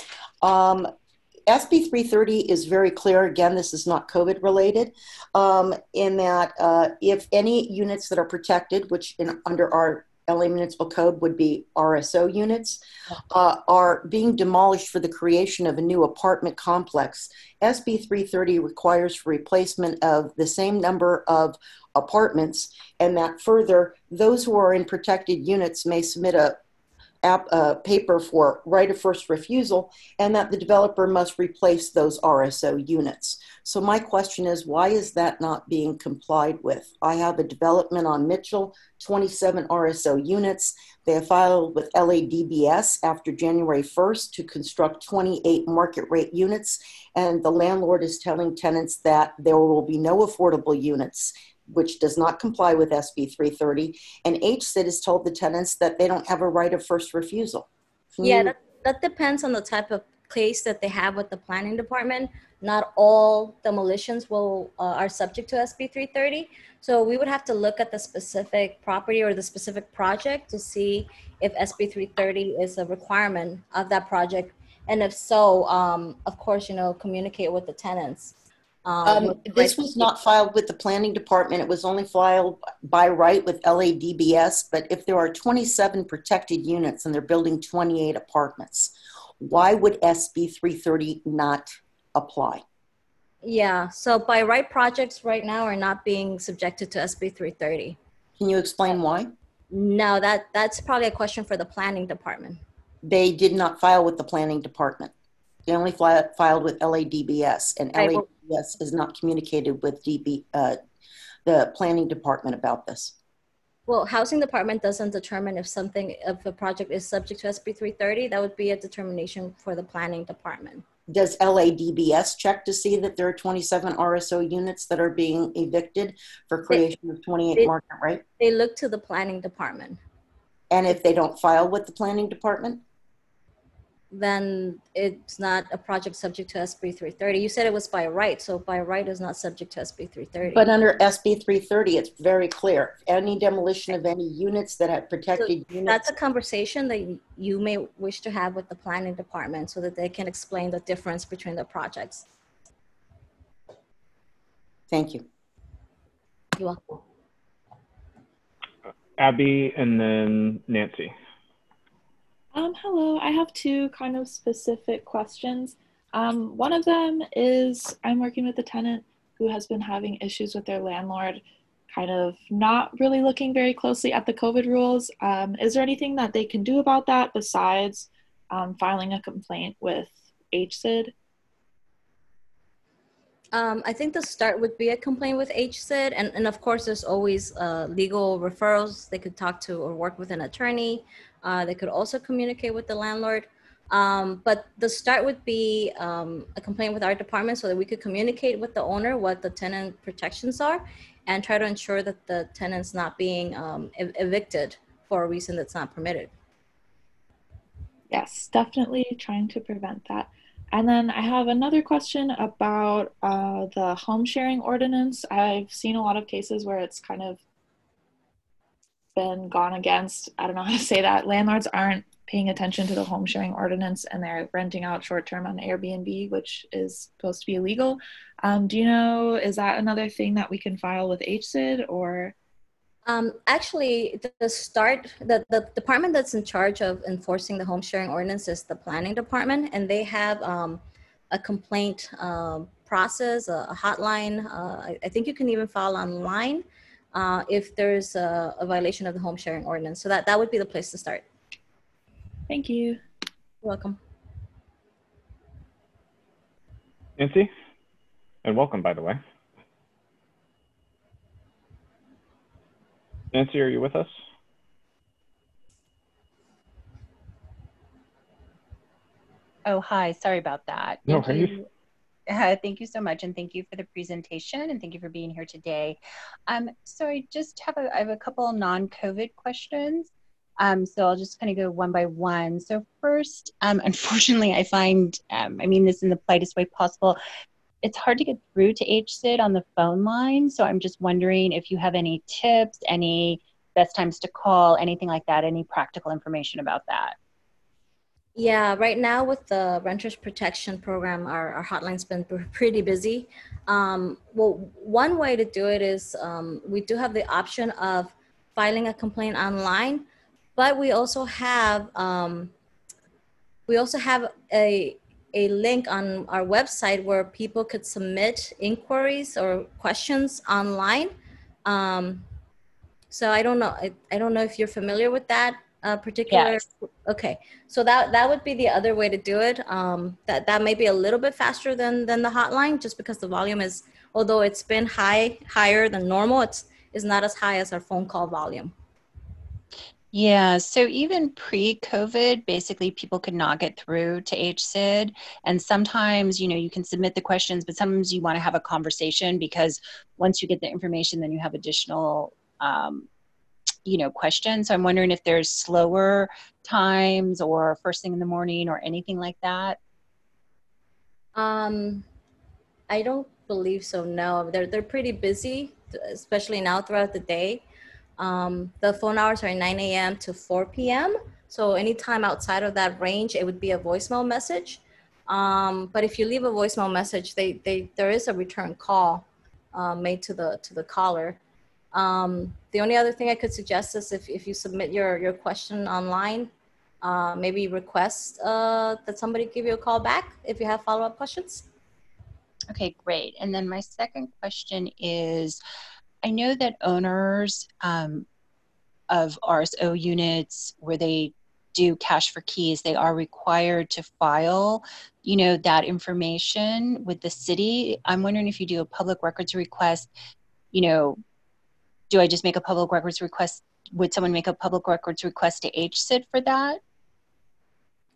Um, S B three thirty is very clear. Again, this is not COVID related, um, in that uh, if any units that are protected, which in, under our L A Municipal Code would be R S O units, uh, are being demolished for the creation of a new apartment complex, S B three thirty requires for replacement of the same number of apartments, and that further, those who are in protected units may submit a App, uh, paper for right of first refusal, and that the developer must replace those R S O units. So my question is, why is that not being complied with? I have a development on Mitchell, twenty-seven R S O units. They have filed with L A D B S after January first to construct twenty-eight market rate units, and the landlord is telling tenants that there will be no affordable units, which does not comply with S B three thirty, and H C I D has told the tenants that they don't have a right of first refusal. Can Yeah, you... that, that depends on the type of case that they have with the planning department. Not all demolitions will uh, are subject to S B three thirty. So we would have to look at the specific property or the specific project to see if S B three thirty is a requirement of that project. And if so, um, of course, you know, communicate with the tenants. Um, um, this was not filed with the planning department. It was only filed by right with L A D B S. But if there are twenty-seven protected units and they're building twenty-eight apartments, why would S B three thirty not apply? Yeah, so by right projects right now are not being subjected to S B three thirty. Can you explain why? No, that, that's probably a question for the planning department. They did not file with the planning department. They only fly, filed with L A D B S, and L A D B S has not communicated with D B, uh, the planning department about this. Well, housing department doesn't determine if something, if a project is subject to S B three thirty. That would be a determination for the planning department. does L A D B S check to see that there are twenty-seven R S O units that are being evicted for creation of twenty-eight they, Market Rate? They look to the planning department. And if they don't file with the planning department? Then it's not a project subject to S B three thirty. You said it was by right, so by right is not subject to S B three thirty. But under S B three thirty, it's very clear. Any demolition of any units that have protected So units. that's a conversation that you may wish to have with the planning department so that they can explain the difference between the projects. Thank you. You're welcome. Abby and then Nancy. Um, hello, I have two kind of specific questions. Um, one of them is I'm working with a tenant who has been having issues with their landlord, kind of not really looking very closely at the COVID rules. Um, is there anything that they can do about that besides um, filing a complaint with H S I D? Um, I think the start would be a complaint with H S I D, and, and of course there's always uh, legal referrals. They could talk to or work with an attorney. Uh, they could also communicate with the landlord. Um, but the start would be um, a complaint with our department so that we could communicate with the owner what the tenant protections are and try to ensure that the tenant's not being um, ev evicted for a reason that's not permitted. Yes, definitely trying to prevent that. And then I have another question about uh, the home sharing ordinance. I've seen a lot of cases where it's kind of been gone against. I don't know how to say that. Landlords aren't paying attention to the home sharing ordinance and they're renting out short term on Airbnb, which is supposed to be illegal. Um, do you know, is that another thing that we can file with H S I D or? Um, actually, the, the start, the, the department that's in charge of enforcing the home sharing ordinance is the planning department, and they have um, a complaint um, process, a, a hotline. Uh, I, I think you can even file online uh, if there's a, a violation of the home sharing ordinance. So that, that would be the place to start. Thank you. You're welcome. Nancy? And welcome, by the way. Nancy, are you with us? Oh, hi. Sorry about that. No, Thank you. Uh, thank you so much, and thank you for the presentation, and thank you for being here today. Um, so I just have a, I have a couple non-COVID questions. Um, so I'll just kind of go one by one. So first, um, unfortunately, I find, um, I mean this in the politest way possible, it's hard to get through to H S I D on the phone line. So I'm just wondering if you have any tips, any best times to call, anything like that, any practical information about that. Yeah, right now with the Renters Protection Program, our, our hotline's been pretty busy. Um, well, one way to do it is um, we do have the option of filing a complaint online, but we also have um, we also have a a link on our website where people could submit inquiries or questions online. Um, so I don't know. I, I don't know if you're familiar with that uh, particular. Yes. Okay. So that, that would be the other way to do it. Um, that, that may be a little bit faster than, than the hotline just because the volume is, although it's been high, higher than normal, it's, is not as high as our phone call volume. Yeah, so even pre-COVID, basically people could not get through to H S I D. And sometimes, you know, you can submit the questions, but sometimes you want to have a conversation because once you get the information, then you have additional, um, you know, questions. So I'm wondering if there's slower times or first thing in the morning or anything like that. Um, I don't believe so, no. They're, they're pretty busy, especially now throughout the day. Um, the phone hours are nine A M to four P M So anytime outside of that range, it would be a voicemail message. Um, but if you leave a voicemail message, they, they, there is a return call uh, made to the, to the caller. Um, the only other thing I could suggest is if, if you submit your, your question online, uh, maybe request uh, that somebody give you a call back if you have follow-up questions. Okay, great. And then my second question is, I know that owners um, of R S O units where they do cash for keys, they are required to file, you know, that information with the city. I'm wondering if you do a public records request, you know, do I just make a public records request? Would someone make a public records request to H S I D for that?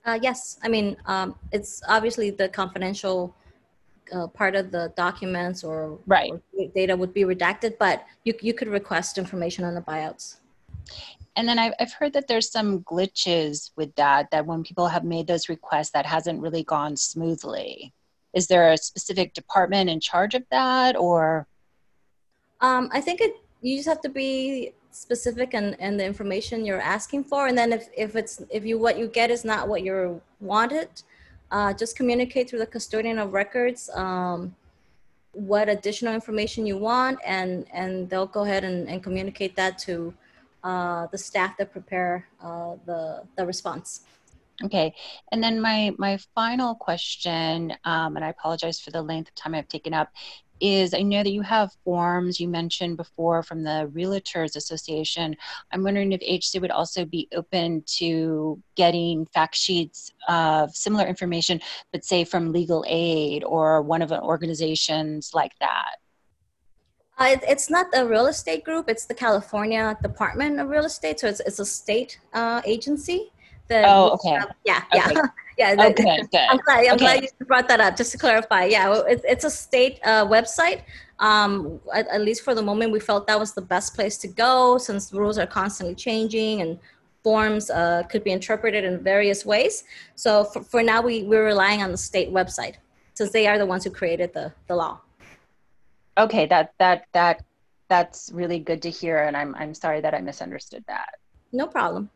Uh, yes, I mean, um, it's obviously the confidential uh, part of the documents or, Right. or data would be redacted, but you, you could request information on the buyouts. And then I've, I've heard that there's some glitches with that, that when people have made those requests, that hasn't really gone smoothly. Is there a specific department in charge of that, or? Um, I think it, you just have to be specific and, and the information you're asking for. And then if, if it's, if you, what you get is not what you wanted, uh, just communicate through the custodian of records, um, what additional information you want, and, and they'll go ahead and, and communicate that to uh, the staff that prepare uh, the, the response. Okay, and then my my final question, um, and I apologize for the length of time I've taken up, is I know that you have forms you mentioned before from the Realtors Association. I'm wondering if H C would also be open to getting fact sheets of similar information, but say from Legal Aid or one of the organizations like that. Uh, it, it's not a real estate group, it's the California Department of Real Estate, so it's, it's a state uh, agency. That Oh, we okay. have, yeah, yeah, Okay. yeah. Oh, that- good, good. I'm glad, I'm Okay. glad you brought that up, just to clarify. Yeah, well, it, it's a state uh, website. Um, at, at least for the moment, we felt that was the best place to go, since the rules are constantly changing and forms uh, could be interpreted in various ways. So for, for now, we, we're relying on the state website, since they are the ones who created the, the law. Okay, that that that that's really good to hear, and I'm I'm sorry that I misunderstood that. No problem.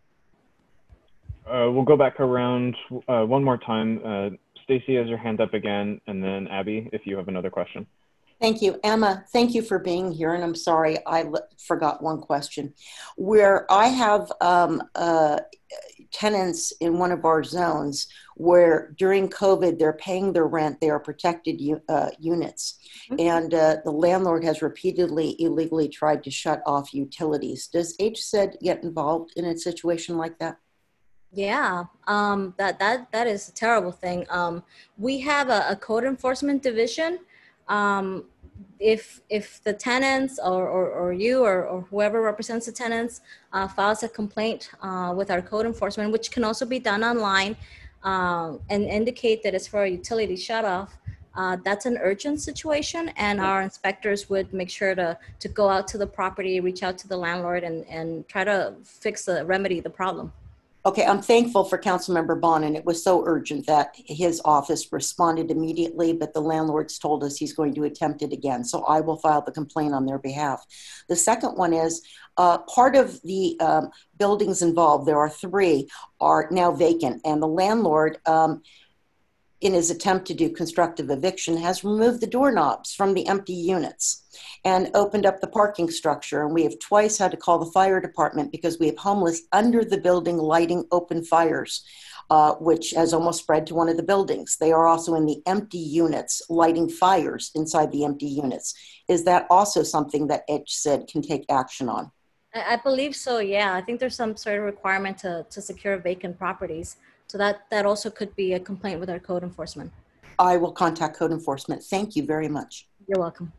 Uh, we'll go back around uh, one more time. Uh, Stacy has her hand up again, and then Abby, if you have another question. Thank you. Emma, thank you for being here. And I'm sorry, I l- forgot one question. Where I have um, uh, tenants in one of our zones where during COVID, they're paying their rent, they are protected u- uh, units. Mm-hmm. And uh, the landlord has repeatedly illegally tried to shut off utilities. Does H C E D get involved in a situation like that? Yeah, um, that, that, that is a terrible thing. Um, we have a, a code enforcement division. Um, if, if the tenants or, or, or you or, or whoever represents the tenants uh, files a complaint uh, with our code enforcement, which can also be done online, um, and indicate that it's for a utility shutoff, uh, that's an urgent situation, and our inspectors would make sure to, to go out to the property, reach out to the landlord, and, and try to fix the remedy the problem. Okay, I'm thankful for Councilmember Bonin. It was so urgent that his office responded immediately, but the landlords told us he's going to attempt it again. So I will file the complaint on their behalf. The second one is uh, part of the um, buildings involved, there are three, are now vacant, and the landlord, um, in his attempt to do constructive eviction, has removed the doorknobs from the empty units and opened up the parking structure. And we have twice had to call the fire department because we have homeless under the building lighting open fires, uh, which has almost spread to one of the buildings. They are also in the empty units lighting fires inside the empty units. Is that also something that H C E D can take action on? I believe so, yeah. I think there's some sort of requirement to, to secure vacant properties. So that, that also could be a complaint with our code enforcement. I will contact code enforcement. Thank you very much. You're welcome.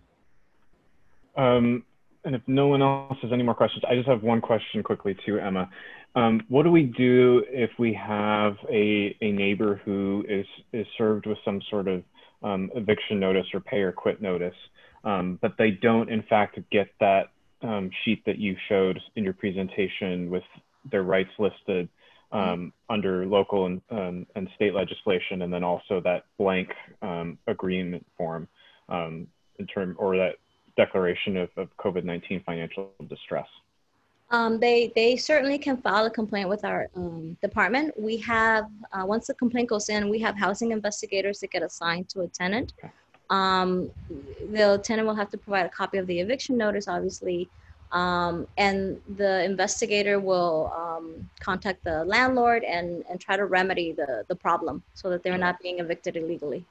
Um, and if no one else has any more questions, I just have one question quickly to Emma. Um, what do we do if we have a, a neighbor who is, is served with some sort of um, eviction notice or pay or quit notice, um, but they don't in fact get that um, sheet that you showed in your presentation with their rights listed um, under local and, um, and state legislation, and then also that blank um, agreement form um, in term, or that declaration of, of COVID nineteen financial distress? Um, they, they certainly can file a complaint with our um, department. We have, uh, once the complaint goes in, we have housing investigators that get assigned to a tenant. Okay. Um, the tenant will have to provide a copy of the eviction notice, obviously, um, and the investigator will um, contact the landlord and, and try to remedy the, the problem so that they're not being evicted illegally.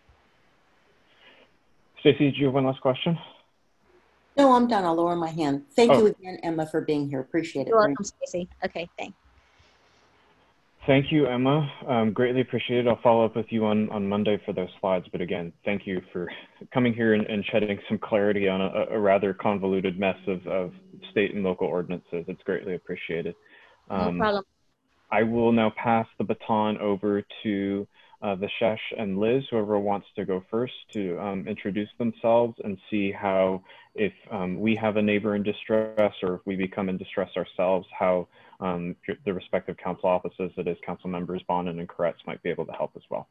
Stacey, do you have one last question? No, I'm done. I'll lower my hand. Thank Oh. you again, Emma, for being here. Appreciate it. You're welcome, Stacey. Okay, thanks. Thank you, Emma. Um, greatly appreciate it. I'll follow up with you on, on Monday for those slides. But again, thank you for coming here and, and shedding some clarity on a, a rather convoluted mess of, of state and local ordinances. It's greatly appreciated. Um, No problem. I will now pass the baton over to uh, Vishesh and Liz, whoever wants to go first, to um, introduce themselves and see how, if um, we have a neighbor in distress or if we become in distress ourselves, how um, the respective council offices, that is council members Bonin and Koretz, might be able to help as well.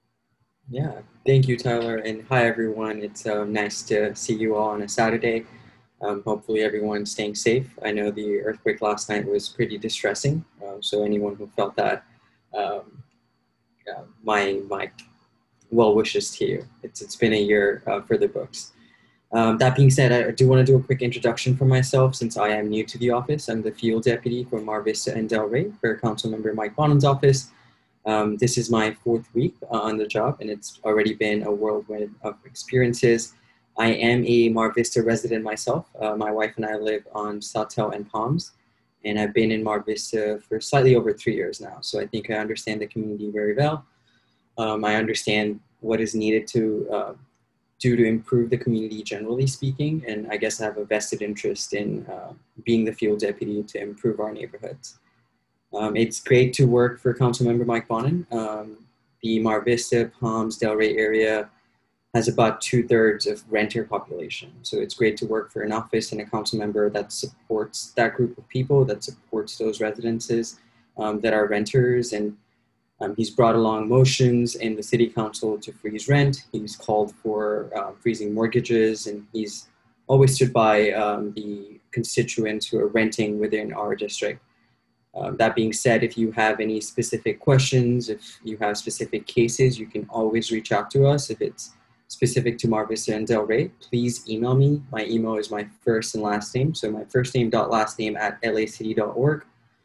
Yeah, thank you, Tyler, and hi everyone. It's uh, nice to see you all on a Saturday. Um, hopefully everyone's staying safe. I know the earthquake last night was pretty distressing, uh, so anyone who felt that, um, uh, my my well wishes to you. It's it's been a year uh, for the books. Um, that being said, I do want to do a quick introduction for myself since I am new to the office. I'm the field deputy for Mar Vista and Delray for Councilmember Mike Bonin's office. Um, this is my fourth week uh, on the job, and it's already been a whirlwind of experiences. I am a Mar Vista resident myself. Uh, my wife and I live on Sawtell and Palms, and I've been in Mar Vista for slightly over three years now. So I think I understand the community very well. Um, I understand what is needed to uh, do to improve the community generally speaking, and I guess I have a vested interest in uh, being the field deputy to improve our neighborhoods. Um, it's great to work for Councilmember Mike Bonin. Um, the Mar Vista, Palms, Delray area has about two thirds of renter population. So it's great to work for an office and a council member that supports that group of people, that supports those residences um, that are renters. And um, he's brought along motions in the city council to freeze rent. He's called for uh, freezing mortgages, and he's always stood by um, the constituents who are renting within our district. Um, that being said, if you have any specific questions, if you have specific cases, you can always reach out to us. If it's specific to Mar Vista and Delray, please email me. My email is my first and last name. So my first name dot last name at l a city dot org.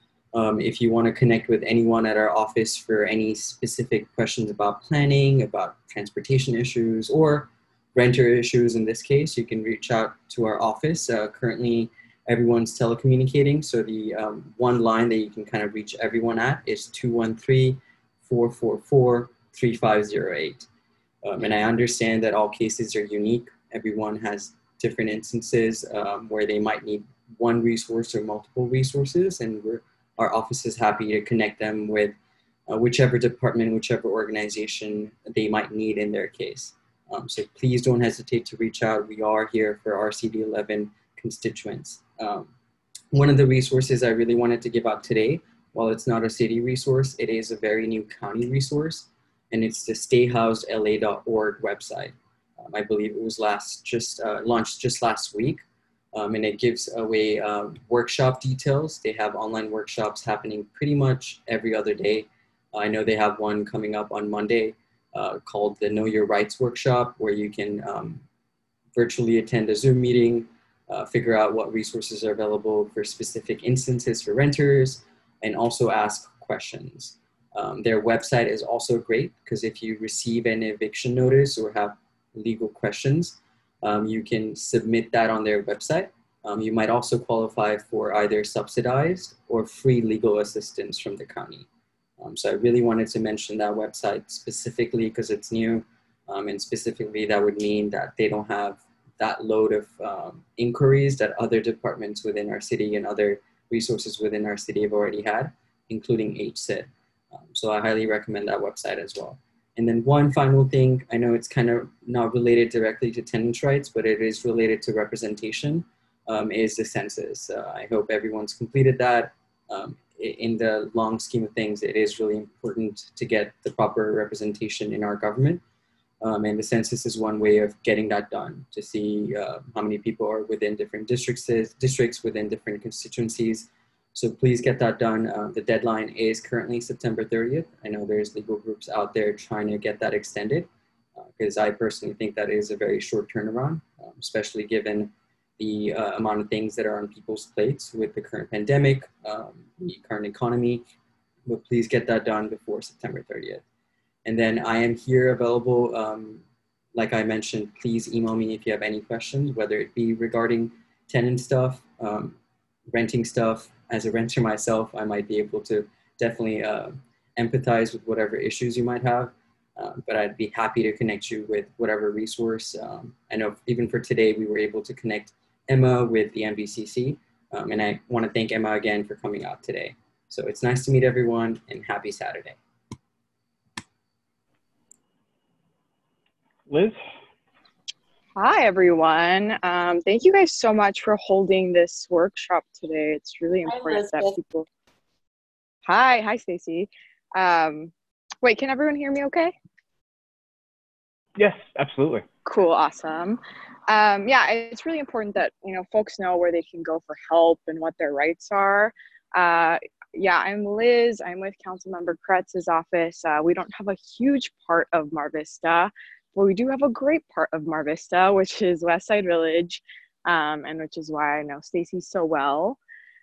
Um, if you want to connect with anyone at our office for any specific questions about planning, about transportation issues, or renter issues in this case, you can reach out to our office. Uh, currently, everyone's telecommunicating. So the um, one line that you can kind of reach everyone at is two one three, four four four, three five zero eight. Um, and I understand that all cases are unique. Everyone has different instances um, where they might need one resource or multiple resources, and we're, our office is happy to connect them with uh, whichever department, whichever organization they might need in their case. Um, so please don't hesitate to reach out. We are here for our C D eleven constituents. Um, one of the resources I really wanted to give out today, while it's not a city resource, it is a very new county resource. And it's the stay housed L A dot org website. Um, I believe it was last just uh, launched just last week, um, and it gives away um, workshop details. They have online workshops happening pretty much every other day. I know they have one coming up on Monday uh, called the Know Your Rights workshop, where you can um, virtually attend a Zoom meeting, uh, figure out what resources are available for specific instances for renters, and also ask questions. Um, their website is also great because if you receive an eviction notice or have legal questions, um, you can submit that on their website. Um, you might also qualify for either subsidized or free legal assistance from the county. Um, so I really wanted to mention that website specifically because it's new, um, and specifically that would mean that they don't have that load of um, inquiries that other departments within our city and other resources within our city have already had, including H S I D. Um, so I highly recommend that website as well. And then one final thing, I know it's kind of not related directly to tenants' rights, but it is related to representation, um, is the census. Uh, I hope everyone's completed that. Um, in the long scheme of things, it is really important to get the proper representation in our government. Um, and the census is one way of getting that done, to see uh, how many people are within different districts, districts within different constituencies. So please get that done. Uh, the deadline is currently September thirtieth. I know there's legal groups out there trying to get that extended because uh, I personally think that is a very short turnaround, um, especially given the uh, amount of things that are on people's plates with the current pandemic, um, the current economy. But please get that done before September thirtieth. And then I am here available. Um, like I mentioned, please email me if you have any questions, whether it be regarding tenant stuff, um, renting stuff. As a renter myself, I might be able to definitely uh, empathize with whatever issues you might have, um, but I'd be happy to connect you with whatever resource. Um, I know even for today, we were able to connect Emma with the M V C C, um, and I want to thank Emma again for coming out today. So it's nice to meet everyone, and happy Saturday. Liz? Hi, everyone. Um, thank you guys so much for holding this workshop today. It's really important that people... Hi, hi, Stacy. Um, wait, can everyone hear me okay? Yes, absolutely. Cool, awesome. Um, yeah, it's really important that, you know, folks know where they can go for help and what their rights are. Uh, yeah, I'm Liz. I'm with Councilmember Kretz's office. Uh, we don't have a huge part of Mar Vista, but we do have a great part of Mar Vista, which is Westside Village, um, and which is why I know Stacy so well.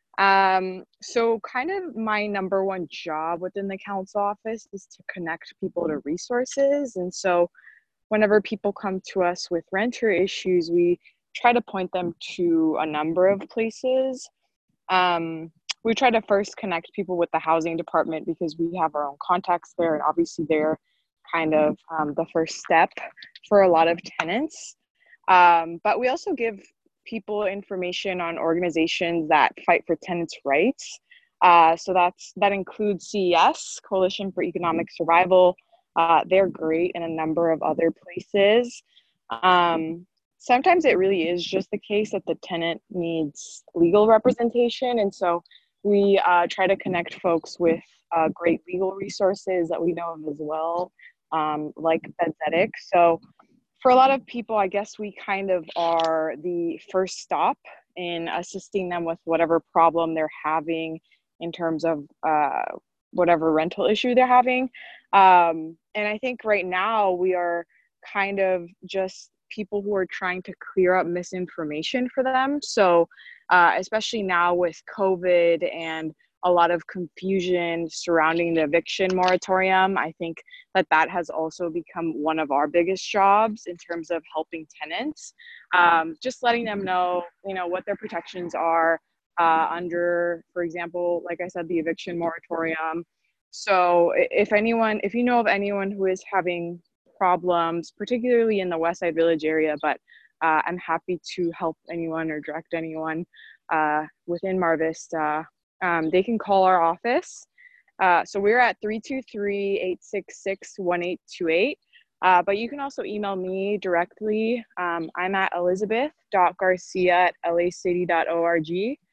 Um, so kind of my number one job within the council office is to connect people to resources. And so whenever people come to us with renter issues, we try to point them to a number of places. Um, we try to first connect people with the housing department because we have our own contacts there, and obviously they're kind of um, the first step for a lot of tenants. Um, but we also give people information on organizations that fight for tenants' rights. Uh, so that's that includes C E S, Coalition for Economic Survival. Uh, they're great in a number of other places. Um, sometimes it really is just the case that the tenant needs legal representation. And so we uh, try to connect folks with uh, great legal resources that we know of as well, um, like Bedzedic. So for a lot of people, I guess we kind of are the first stop in assisting them with whatever problem they're having in terms of uh, whatever rental issue they're having. Um, and I think right now we are kind of just people who are trying to clear up misinformation for them. So uh, especially now with COVID and a lot of confusion surrounding the eviction moratorium, I think that that has also become one of our biggest jobs in terms of helping tenants, um, just letting them know, you know, what their protections are uh, under, for example, like I said, the eviction moratorium. So if anyone, if you know of anyone who is having problems, particularly in the Westside Village area, but uh, I'm happy to help anyone or direct anyone uh, within Mar Vista, um, they can call our office. Uh, so we're at three two three, eight six six, one eight two eight. Uh, but you can also email me directly. Um, I'm at elizabeth dot garcia at l a city dot org.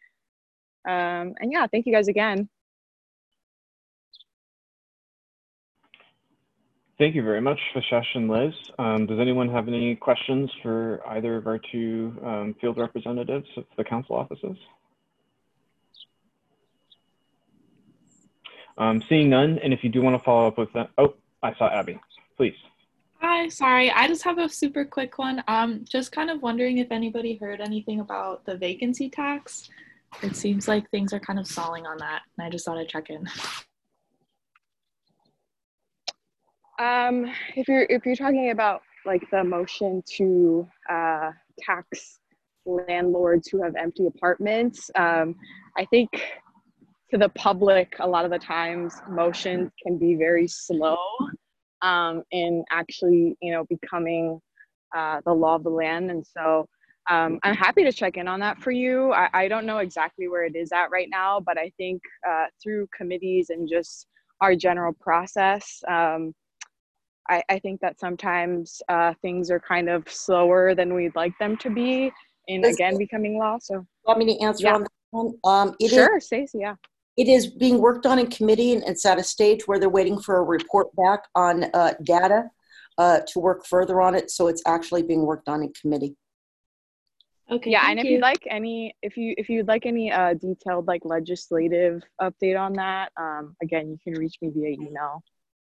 Um, and yeah, thank you guys again. Thank you very much, Vishesh and Liz. Um, does anyone have any questions for either of our two um, field representatives of the council offices? Um, seeing none, and if you do want to follow up with that, oh, I saw Abby, please. Hi, sorry, I just have a super quick one. Um, just kind of wondering if anybody heard anything about the vacancy tax. It seems like things are kind of stalling on that, and I just thought I'd check in. Um, if you're if you're talking about like the motion to uh, tax landlords who have empty apartments, um, I think to the public, a lot of the times motions can be very slow um, in actually, you know, becoming uh, the law of the land. And so um, I'm happy to check in on that for you. I, I don't know exactly where it is at right now, but I think uh, through committees and just our general process, um, I, I think that sometimes uh, things are kind of slower than we'd like them to be in, Does again, it, becoming law. So want me to answer yeah. on that one? Um, it sure, is, Stacey, yeah. It is being worked on in committee, and it's at a stage where they're waiting for a report back on uh, data uh, to work further on it. So it's actually being worked on in committee. Okay. Yeah, and if you. you'd like any, if you if you'd like any uh, detailed like legislative update on that, um, again, you can reach me via email.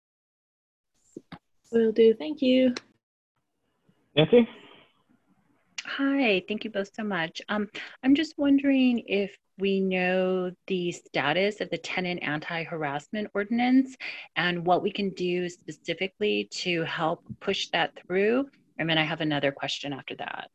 Will do. Thank you. Nancy? Hi, thank you both so much. Um, I'm just wondering if we know the status of the tenant anti-harassment ordinance and what we can do specifically to help push that through. And then I have another question after that.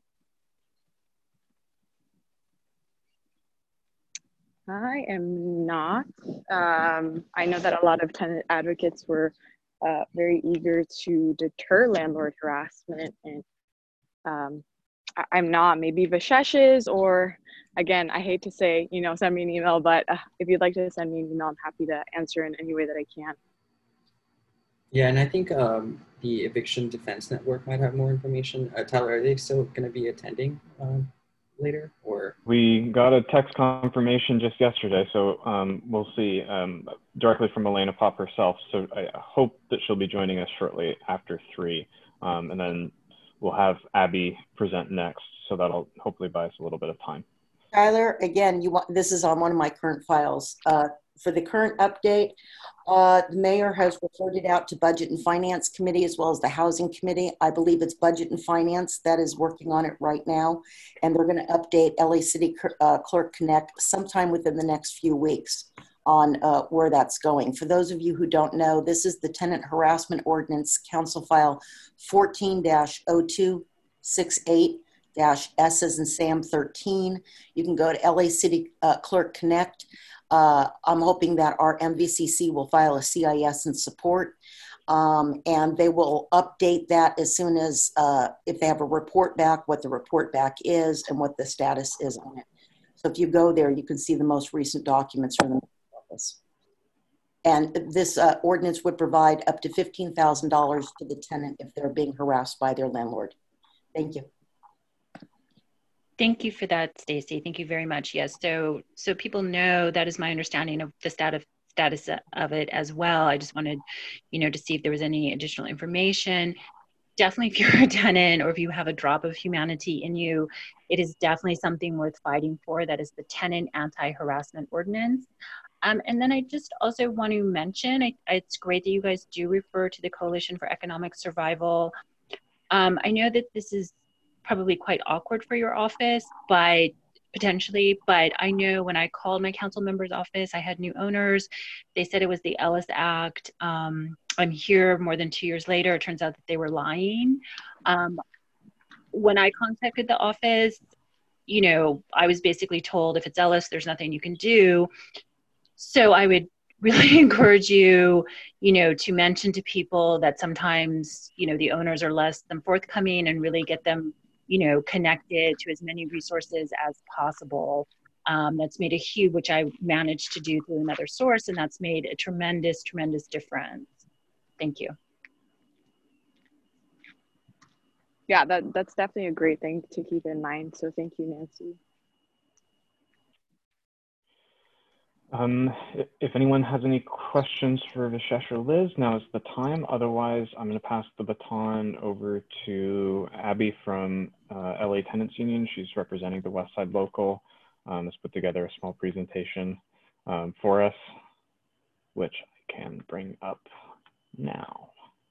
I am not. Um, I know that a lot of tenant advocates were uh, very eager to deter landlord harassment, and um, I I'm not. Maybe Vishesh is, or again, I hate to say, you know, send me an email, but uh, if you'd like to send me an email, I'm happy to answer in any way that I can. Yeah, and I think um, the Eviction Defense Network might have more information. Uh, Tyler, are they still going to be attending um, later, or? We got a text confirmation just yesterday, so um, we'll see um, directly from Elena Pop herself. So I hope that she'll be joining us shortly after three, um, and then we'll have Abby present next. So that'll hopefully buy us a little bit of time. Tyler, again, you want this is on one of my current files. Uh, for the current update, uh, the mayor has referred it out to Budget and Finance Committee as well as the Housing Committee. I believe it's Budget and Finance that is working on it right now, and they're going to update L A City uh, Clerk Connect sometime within the next few weeks on uh, where that's going. For those of you who don't know, this is the Tenant Harassment Ordinance Council File fourteen dash oh two six eight dash S as in Sam thirteen. You can go to L A City uh, Clerk Connect. Uh, I'm hoping that our M V C C will file a C I S in support, um, and they will update that as soon as, uh, if they have a report back, what the report back is and what the status is on it. So if you go there, you can see the most recent documents from the office. And this uh, ordinance would provide up to fifteen thousand dollars to the tenant if they're being harassed by their landlord. Thank you. Thank you for that, Stacy. Thank you very much. Yes, so so people know that is my understanding of the status status of it as well. I just wanted, you know, to see if there was any additional information. Definitely, if you're a tenant or if you have a drop of humanity in you, it is definitely something worth fighting for. That is the Tenant Anti-Harassment Ordinance. Um, and then I just also want to mention, I, it's great that you guys do refer to the Coalition for Economic Survival. Um, I know that this is probably quite awkward for your office, but potentially, but I know when I called my council member's office, I had new owners. They said it was the Ellis Act. Um, I'm here more than two years later. It turns out that they were lying. Um, when I contacted the office, you know, I was basically told if it's Ellis, there's nothing you can do. So I would really encourage you, you know, to mention to people that sometimes, you know, the owners are less than forthcoming, and really get them, you know, connected to as many resources as possible. Um, that's made a huge, which I managed to do through another source, and that's made a tremendous, tremendous difference. Thank you. Yeah, that, that's definitely a great thing to keep in mind. So thank you, Nancy. Um, if anyone has any questions for Vishesh or Liz, now is the time. Otherwise, I'm going to pass the baton over to Abby from uh, L A Tenants Union. She's representing the West Side Local. Um, has put together a small presentation um, for us, which I can bring up now.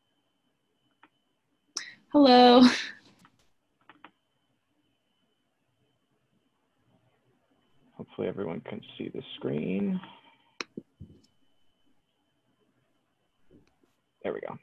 Hello. Hopefully everyone can see the screen. There we go.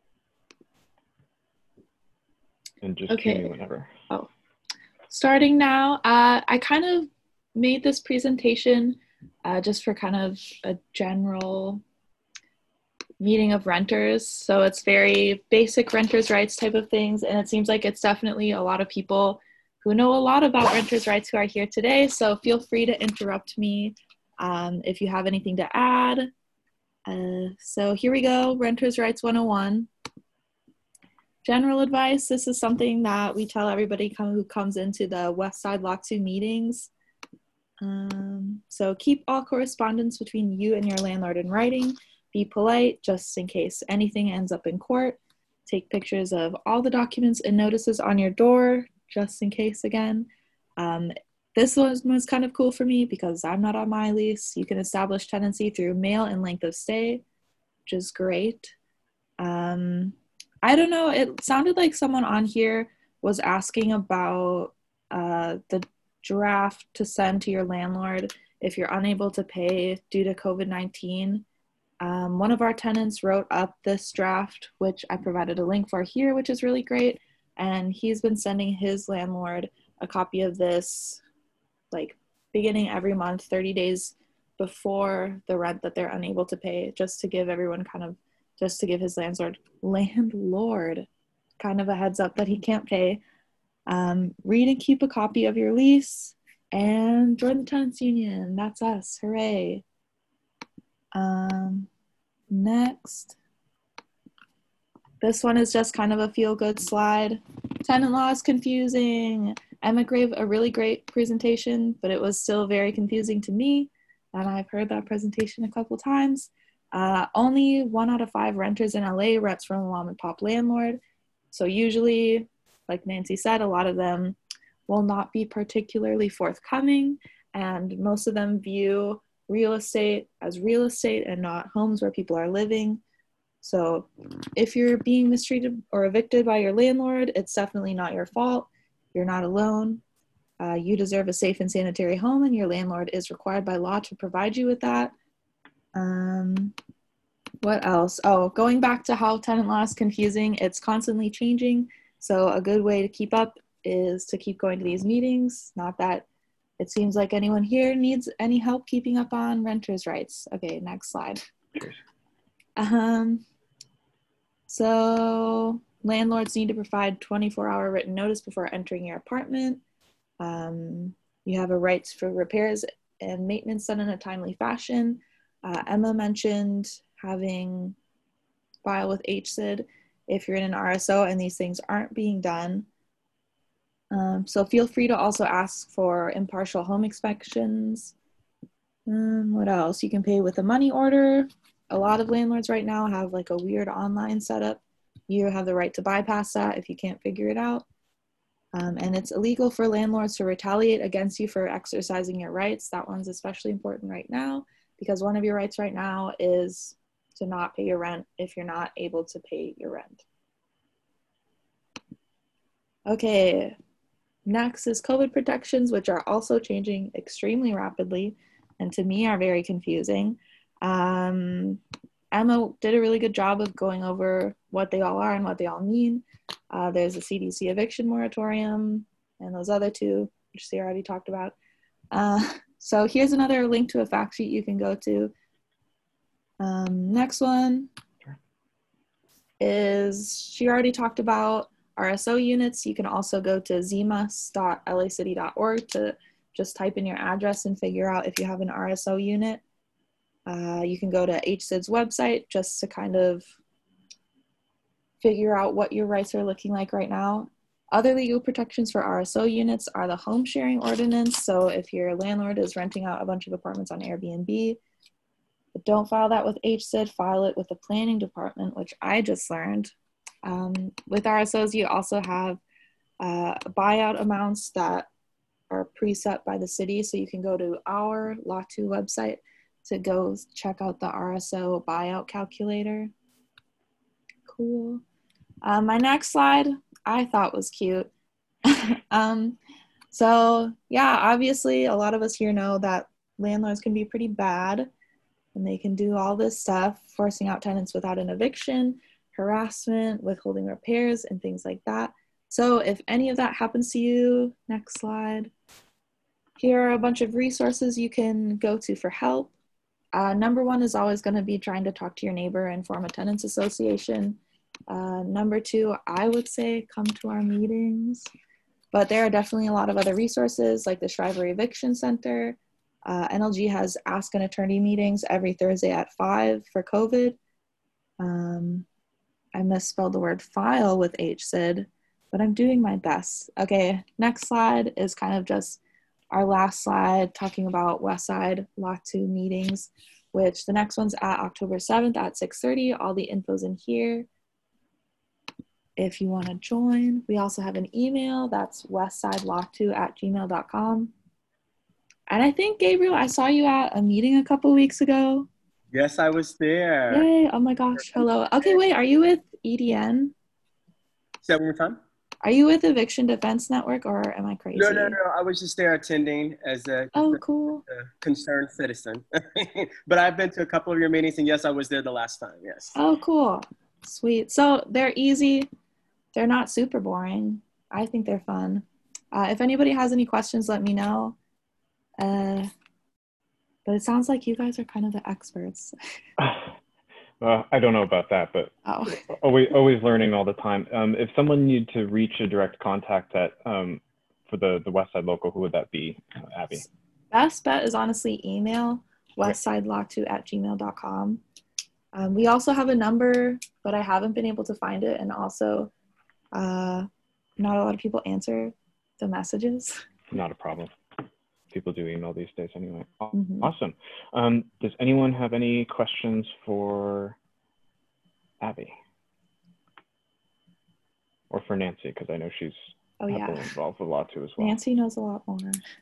And just Okay. cue me whenever. Oh, starting now. Uh, I kind of made this presentation uh, just for kind of a general meeting of renters. So it's very basic renters' rights type of things. And it seems like it's definitely a lot of people who know a lot about renters' rights who are here today. So feel free to interrupt me um, if you have anything to add. Uh, so here we go, Renters' Rights one oh one. General advice, this is something that we tell everybody come, who comes into the West Side L O C S U meetings. Um, so keep all correspondence between you and your landlord in writing. Be polite, just in case anything ends up in court. Take pictures of all the documents and notices on your door, just in case again. Um, this one was kind of cool for me because I'm not on my lease. You can establish tenancy through mail and length of stay, which is great. Um, I don't know, it sounded like someone on here was asking about uh, the draft to send to your landlord if you're unable to pay due to COVID nineteen. Um, one of our tenants wrote up this draft, which I provided a link for here, which is really great. And he's been sending his landlord a copy of this, like beginning every month, thirty days before the rent that they're unable to pay, just to give everyone kind of, just to give his landlord, landlord kind of a heads up that he can't pay. Um, read and keep a copy of your lease. and join the tenants union. That's us. Hooray. Um, next. This one is just kind of a feel-good slide. Tenant law is confusing. Emma gave a really great presentation, but it was still very confusing to me. And I've heard that presentation a couple times. Uh, only one out of five renters in L A rents from a mom and pop landlord. So usually, like Nancy said, a lot of them will not be particularly forthcoming, and most of them view real estate as real estate and not homes where people are living. So if you're being mistreated or evicted by your landlord, it's definitely not your fault. You're not alone. Uh, you deserve a safe and sanitary home, and your landlord is required by law to provide you with that. Um, what else? Oh, going back to how tenant law is confusing, it's constantly changing. So a good way to keep up is to keep going to these meetings. Not that it seems like anyone here needs any help keeping up on renters' rights. Okay, next slide. Um, so landlords need to provide twenty-four hour written notice before entering your apartment. Um, you have a right for repairs and maintenance done in a timely fashion. Uh, Emma mentioned having file with H S I D if you're in an R S O and these things aren't being done. Um, so feel free to also ask for impartial home inspections. Um, what else? You can pay with a money order. A lot of landlords right now have like a weird online setup. You have the right to bypass that if you can't figure it out. Um, and it's illegal for landlords to retaliate against you for exercising your rights. That one's especially important right now because one of your rights right now is to not pay your rent if you're not able to pay your rent. Okay, next is COVID protections, which are also changing extremely rapidly and to me are very confusing. Um, Emma did a really good job of going over what they all are and what they all mean. Uh, there's a C D C eviction moratorium and those other two, which she already talked about. Uh, so here's another link to a fact sheet you can go to. Um, next one is, she already talked about R S O units. You can also go to z m u s dot l a city dot org to just type in your address and figure out if you have an R S O unit. Uh, you can go to H S I D's website just to kind of figure out what your rights are looking like right now. Other legal protections for R S O units are the home sharing ordinance. So if your landlord is renting out a bunch of apartments on Airbnb, but don't file that with H S I D, file it with the planning department, which I just learned. Um, with R S Os, you also have uh, buyout amounts that are preset by the city. So you can go to our Law two website to go check out the R S O buyout calculator. Cool. Uh, my next slide I thought was cute. um, so yeah, obviously a lot of us here know that landlords can be pretty bad and they can do all this stuff, forcing out tenants without an eviction, harassment, withholding repairs, and things like that. So if any of that happens to you, next slide. Here are a bunch of resources you can go to for help. Uh, number one is always going to be trying to talk to your neighbor and form a tenants association. Uh, number two, I would say come to our meetings. But there are definitely a lot of other resources like the Shriver Eviction Center. Uh, N L G has Ask an Attorney meetings every Thursday at five for COVID. Um, I misspelled the word file with H S I D, but I'm doing my best. Okay, next slide is kind of just our last slide talking about Westside Law two meetings, which the next one's at October seventh at six thirty. All the info's in here if you want to join. We also have an email that's westsidelawtwo at gmail dot com. And I think, Gabriel, I saw you at a meeting a couple weeks ago. Yes, I was there. Yay, oh my gosh, hello. Okay, wait, are you with E D N? Say that one more time. Are you with Eviction Defense Network or am I crazy? No, no, no, I was just there attending as a, oh, cool. a concerned citizen. But I've been to a couple of your meetings and yes, I was there the last time, yes. Oh, cool, sweet. So they're easy. They're not super boring. I think they're fun. Uh, if anybody has any questions, let me know. Uh, but it sounds like you guys are kind of the experts. Uh, I don't know about that, but oh. always always learning all the time. Um, if someone needs to reach a direct contact at um, for the, the West Side Local, who would that be, uh, Abby? Best bet is honestly email, westsidelatu at gmail dot com. Um, we also have a number, but I haven't been able to find it. And also, uh, not a lot of people answer the messages. Not a problem. People do email these days anyway. Mm-hmm. Awesome. Um, does anyone have any questions for Abby? Or for Nancy, because I know she's oh, yeah. heavily involved with Latu as well. Nancy knows a lot more.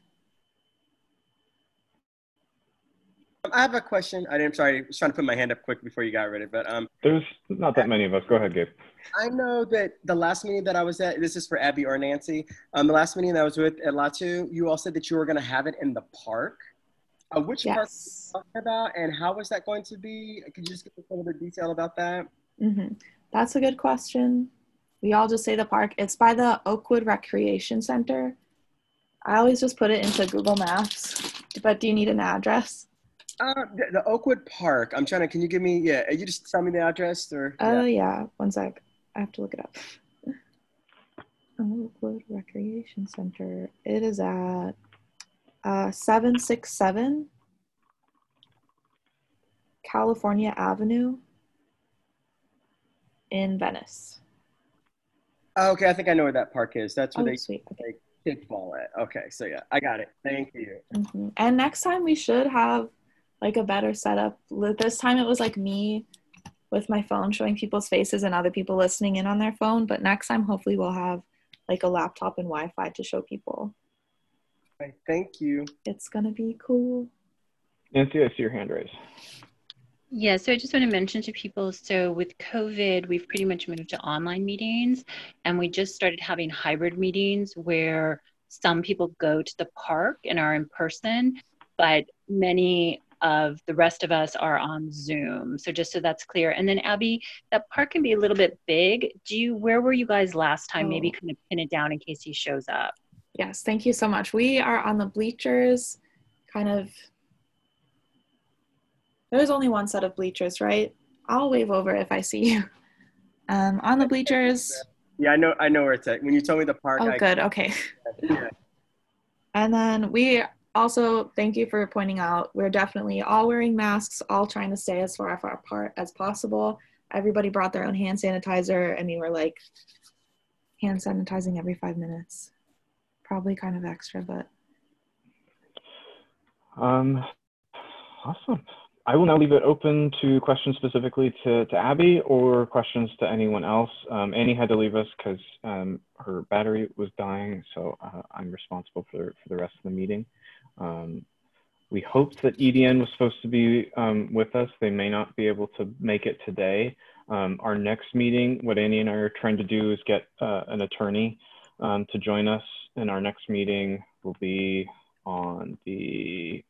I have a question. I didn't, sorry, I was trying to put my hand up quick before you got ready, but um, there's not that many of us. Go ahead, Gabe. I know that the last meeting that I was at, this is for Abby or Nancy, um, the last meeting that I was with at Latu, you all said that you were going to have it in the park. Uh, which yes. park were you talking about, and how was that going to be? Could you just give us a little bit of detail about that? Mm-hmm. That's a good question. We all just say the park. It's by the Oakwood Recreation Center. I always just put it into Google Maps, but do you need an address? Uh, the, the Oakwood Park. I'm trying to, can you give me, yeah, you just tell me the address or? Oh, uh, yeah. yeah, one sec. I have to look it up. Oakwood Recreation Center. It is at uh, seven six seven California Avenue in Venice. Okay, I think I know where that park is. That's where oh, they, sweet. Okay. they kickball at. Okay, so yeah, I got it. Thank you. Mm-hmm. And next time we should have like a better setup. This time it was like me with my phone showing people's faces and other people listening in on their phone. But next time, hopefully we'll have like a laptop and Wi-Fi to show people. Okay, thank you. It's gonna be cool. Nancy, I see your hand raised. Yeah, so I just want to mention to people, so with COVID, we've pretty much moved to online meetings, and we just started having hybrid meetings where some people go to the park and are in person, but many of the rest of us are on Zoom. So just so that's clear. And then Abby, that park can be a little bit big. Do you, where were you guys last time? Oh. Maybe kind of pin it down in case he shows up. Yes, thank you so much. We are on the bleachers, kind of, there's only one set of bleachers, right? I'll wave over if I see you. Um, on the bleachers. Yeah, I know, I know where it's at. When you told me the park. Oh, I, good, okay. Yeah. And then we also, thank you for pointing out, we're definitely all wearing masks, all trying to stay as far apart as possible. Everybody brought their own hand sanitizer, and we were like hand sanitizing every five minutes. Probably kind of extra, but. Um, awesome. I will now leave it open to questions specifically to, to Abby or questions to anyone else. Um, Annie had to leave us because um, her battery was dying, so uh, I'm responsible for, for the rest of the meeting. Um, we hoped that E D N was supposed to be um, with us. They may not be able to make it today. Um, our next meeting, what Annie and I are trying to do is get uh, an attorney um, to join us, and our next meeting will be on the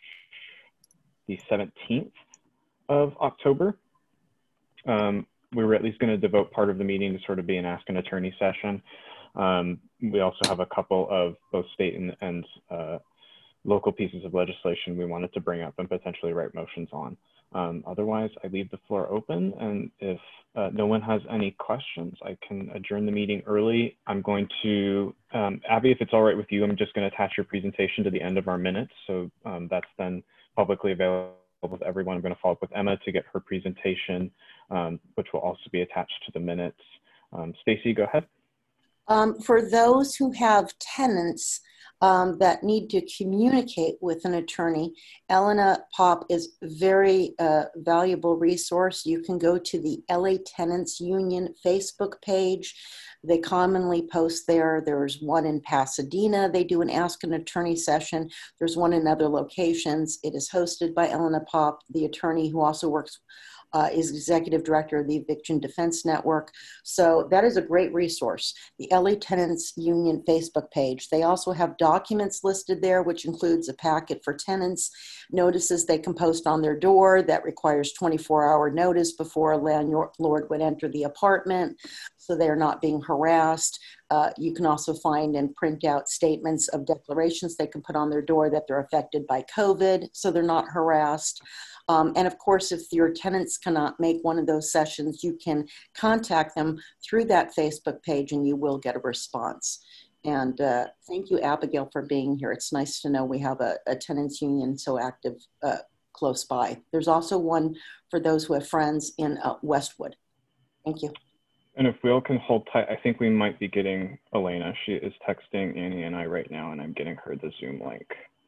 the seventeenth of October. Um, we were at least going to devote part of the meeting to sort of be an Ask an Attorney session. Um, we also have a couple of both state and, and uh, local pieces of legislation we wanted to bring up and potentially write motions on. Um, otherwise, I leave the floor open, and if uh, no one has any questions, I can adjourn the meeting early. I'm going to, um, Abby, if it's all right with you, I'm just going to attach your presentation to the end of our minutes, so um, that's then publicly available to everyone. I'm going to follow up with Emma to get her presentation, um, which will also be attached to the minutes. Um, Stacy, go ahead. Um, for those who have tenants um, that need to communicate with an attorney, Elena Pop is a very uh, valuable resource. You can go to the L A Tenants Union Facebook page. They commonly post there. There's one in Pasadena. They do an Ask an Attorney session. There's one in other locations. It is hosted by Elena Pop, the attorney who also works Uh, is executive director of the Eviction Defense Network. So that is a great resource. The L A Tenants Union Facebook page. They also have documents listed there, which includes a packet for tenants, notices they can post on their door that requires twenty-four hour notice before a landlord would enter the apartment, so they're not being harassed. Uh, you can also find and print out statements of declarations they can put on their door that they're affected by COVID, so they're not harassed. Um, and of course, if your tenants cannot make one of those sessions, you can contact them through that Facebook page and you will get a response. And uh, thank you, Abigail, for being here. It's nice to know we have a, a tenants union so active uh, close by. There's also one for those who have friends in uh, Westwood. Thank you. And if we all can hold tight, I think we might be getting Elena. She is texting Annie and I right now, and I'm getting her the Zoom link.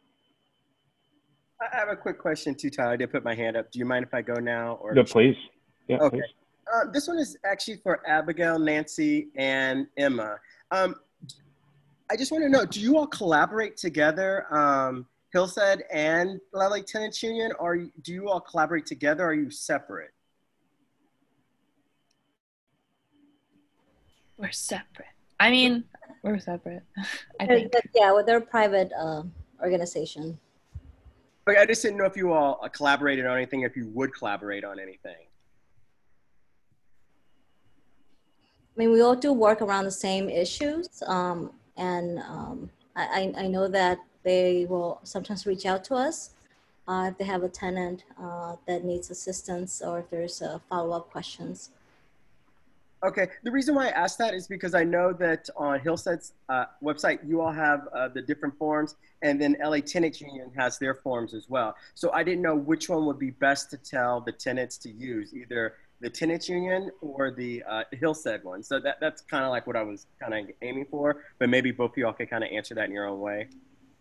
I have a quick question too, Tyler. I did put my hand up. Do you mind if I go now? Or Yeah, please. Yeah, okay. please. Uh, this one is actually for Abigail, Nancy, and Emma. Um, I just want to know, do you all collaborate together, um, Hillstead and L A Tenants Union, or do you all collaborate together, or are you separate? We're separate. I mean, we're separate, I They're- think. they're- yeah, well, they're a private uh, organization. Okay, I just didn't know if you all collaborated on anything, if you would collaborate on anything. I mean, we all do work around the same issues, um, and um, I, I know that they will sometimes reach out to us uh, if they have a tenant uh, that needs assistance or if there's uh, follow-up questions. Okay, the reason why I asked that is because I know that on Hillstead's uh, website, you all have uh, the different forms, and then L A Tenants Union has their forms as well. So I didn't know which one would be best to tell the tenants to use, either the Tenants Union or the uh, Hillstead one. So that, that's kind of like what I was kind of aiming for, but maybe both of y'all could kind of answer that in your own way.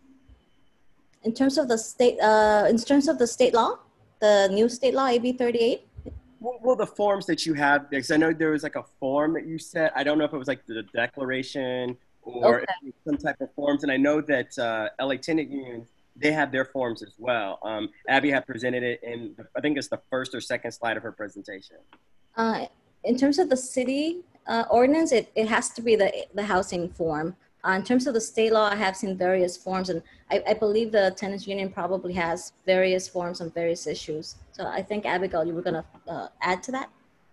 In terms of the state, uh, in terms of the state law, the new state law, A B thirty-eight. Well, well, the forms that you have, because I know there was like a form that you set. I don't know if it was like the declaration or Okay. some type of forms. And I know that uh, L A Tenant Union, they have their forms as well. Um, Abby had presented it in, I think it's the first or second slide of her presentation. Uh, in terms of the city uh, ordinance, it, it has to be the, the housing form. Uh, in terms of the state law, I have seen various forms, and I, I believe the tenants union probably has various forms on various issues. So I think, Abigail, you were going to uh, add to that?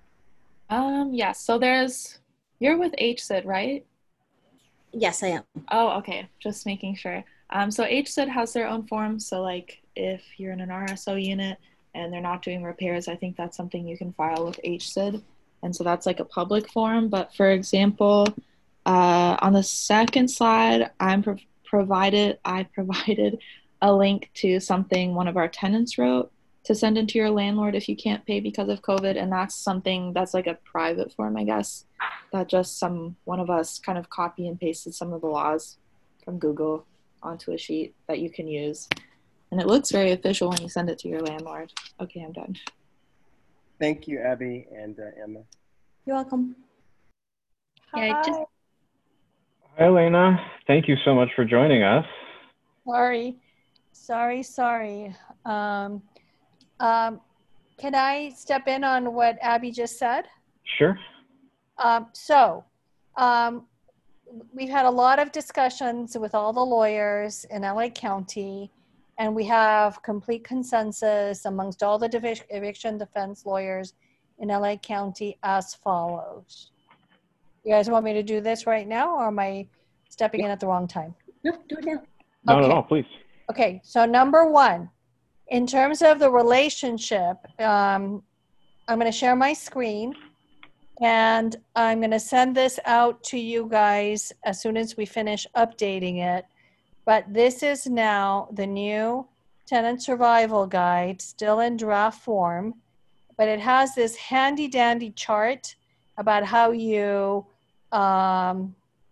Um, yeah, so there's, you're with H S I D, right? Yes, I am. Oh, okay, just making sure. Um, so H S I D has their own forms. So like if you're in an R S O unit and they're not doing repairs, I think that's something you can file with H S I D. And so that's like a public form. But for example, uh, on the second slide, I'm pro provided, I provided a link to something one of our tenants wrote to send into your landlord if you can't pay because of COVID. And that's something that's like a private form, I guess, that just some, one of us kind of copy and pasted some of the laws from Google onto a sheet that you can use. And it looks very official when you send it to your landlord. Okay, I'm done. Thank you, Abby and uh, Emma. You're welcome. Yeah, just Hi, Elena. Thank you so much for joining us. Sorry, sorry, sorry. Um, um, can I step in on what Abby just said? Sure. Um, so, um, we've had a lot of discussions with all the lawyers in L A County, and we have complete consensus amongst all the division, eviction defense lawyers in L A County as follows. You guys want me to do this right now, or am I stepping in at the wrong time? No, do it now. Not Okay. at all, please. Okay, so number one, in terms of the relationship, um, I'm going to share my screen, and I'm going to send this out to you guys as soon as we finish updating it. But this is now the new tenant survival guide, still in draft form, but it has this handy dandy chart about how you um,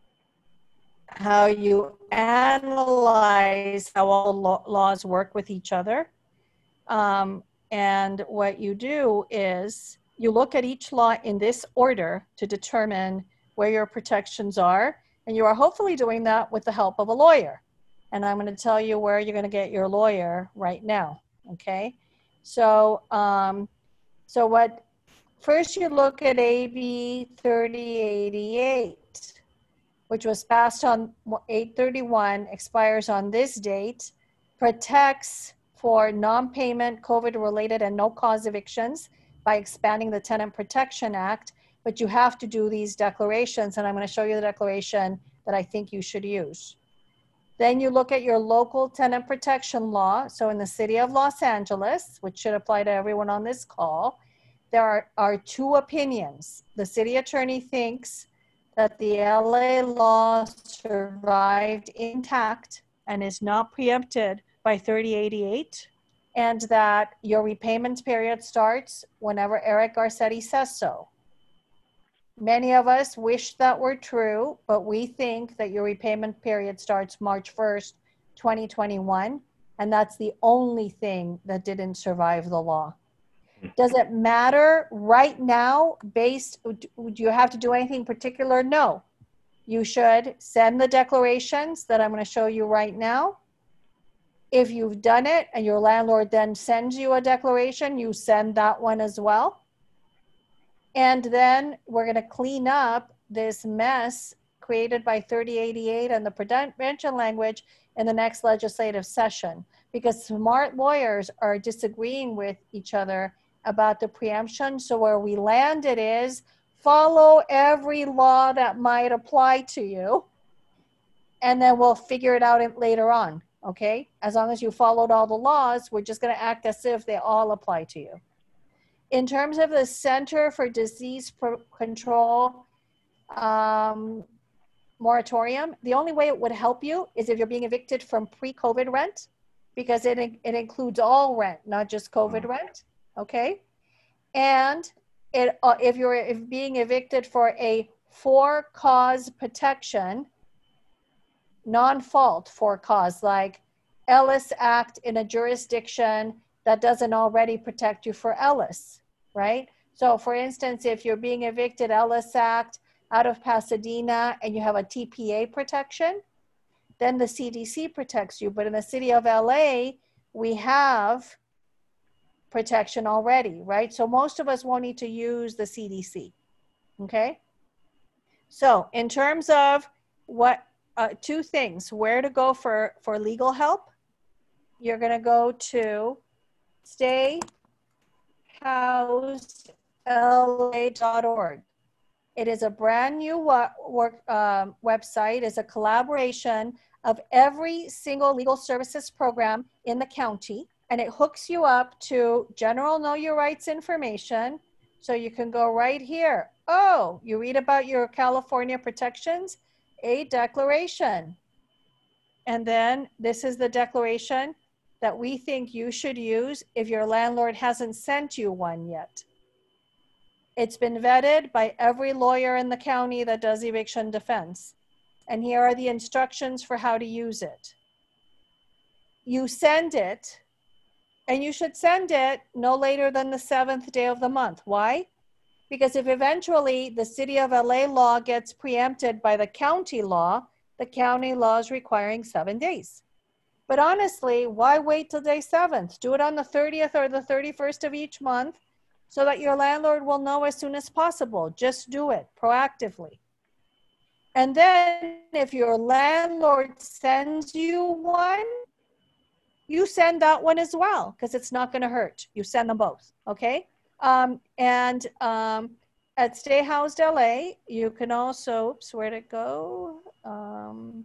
how you analyze how all the law laws work with each other. Um, and what you do is you look at each law in this order to determine where your protections are. And you are hopefully doing that with the help of a lawyer. And I'm going to tell you where you're going to get your lawyer right now. Okay. So, um, so what, first you look at A B thirty eighty-eight, which was passed on eight thirty-one, expires on this date, protects for non-payment, COVID-related, and no-cause evictions by expanding the Tenant Protection Act. But you have to do these declarations, and I'm going to show you the declaration that I think you should use. Then you look at your local tenant protection law. So in the city of Los Angeles, which should apply to everyone on this call, there are, are two opinions. The city attorney thinks that the L A law survived intact and is not preempted by thirty eighty-eight, and that your repayment period starts whenever Eric Garcetti says so. Many of us wish that were true, but we think that your repayment period starts March first, twenty twenty-one, and that's the only thing that didn't survive the law. Does it matter right now based, do you have to do anything particular? No. You should send the declarations that I'm going to show you right now. If you've done it and your landlord then sends you a declaration, you send that one as well. And then we're going to clean up this mess created by thirty eighty-eight and the prevention language in the next legislative session, because smart lawyers are disagreeing with each other about the preemption. So where we landed is follow every law that might apply to you, and then we'll figure it out later on, okay? As long as you followed all the laws, we're just gonna act as if they all apply to you. In terms of the Center for Disease Control um, moratorium, the only way it would help you is if you're being evicted from pre-COVID rent, because it, it includes all rent, not just COVID rent. Okay, and it uh, if you're if being evicted for a for cause protection, non-fault for cause, like Ellis Act in a jurisdiction that doesn't already protect you for Ellis, right? So for instance, if you're being evicted Ellis Act out of Pasadena and you have a T P A protection, then the C D C protects you. But in the city of L A, we have protection already, right? So most of us won't need to use the C D C, okay? So in terms of what, uh, two things, where to go for, for legal help, you're gonna go to stay housed L A dot org. It is a brand new work, um, website. It's a collaboration of every single legal services program in the county. And it hooks you up to general know your rights information. So you can go right here. Oh, you read about your California protections, a declaration. And then this is the declaration that we think you should use if your landlord hasn't sent you one yet. It's been vetted by every lawyer in the county that does eviction defense. And here are the instructions for how to use it. You send it. And you should send it no later than the seventh day of the month. Why? Because if eventually the city of L A law gets preempted by the county law, the county law is requiring seven days. But honestly, why wait till day seventh? Do it on the thirtieth or the thirty-first of each month so that your landlord will know as soon as possible. Just do it proactively. And then if your landlord sends you one, you send that one as well, because it's not going to hurt. You send them both, okay? Um, and um, at Stay Housed L A, you can also, oops, where'd it go? Um,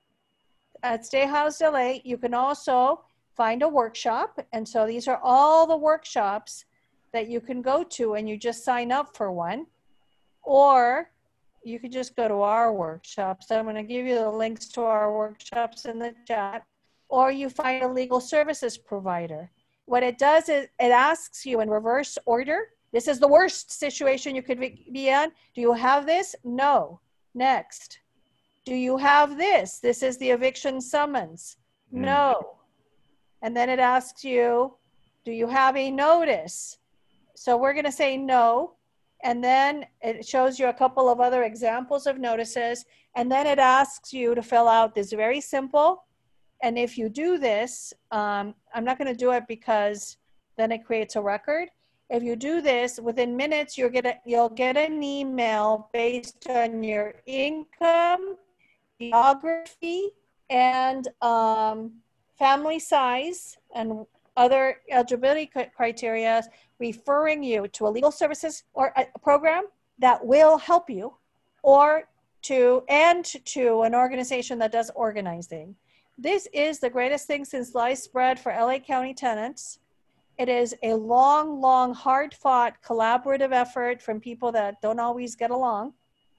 at Stay Housed L A, you can also find a workshop. And so these are all the workshops that you can go to, and you just sign up for one. Or you can just go to our workshops. I'm going to give you the links to our workshops in the chat. Or you find a legal services provider. What it does is it asks you in reverse order. This is the worst situation you could be in. Do you have this? No. Next. Do you have this? This is the eviction summons. No. And then it asks you, do you have a notice? So we're going to say no. And then it shows you a couple of other examples of notices. And then it asks you to fill out this very simple. And if you do this, um, I'm not going to do it because then it creates a record. If you do this, within minutes, you'll get, a, you'll get an email based on your income, geography, and um, family size, and other eligibility criteria, referring you to a legal services or a program that will help you, or to, and to an organization that does organizing. This is the greatest thing since sliced bread for L A County tenants. It is a long, long, hard-fought collaborative effort from people that don't always get along.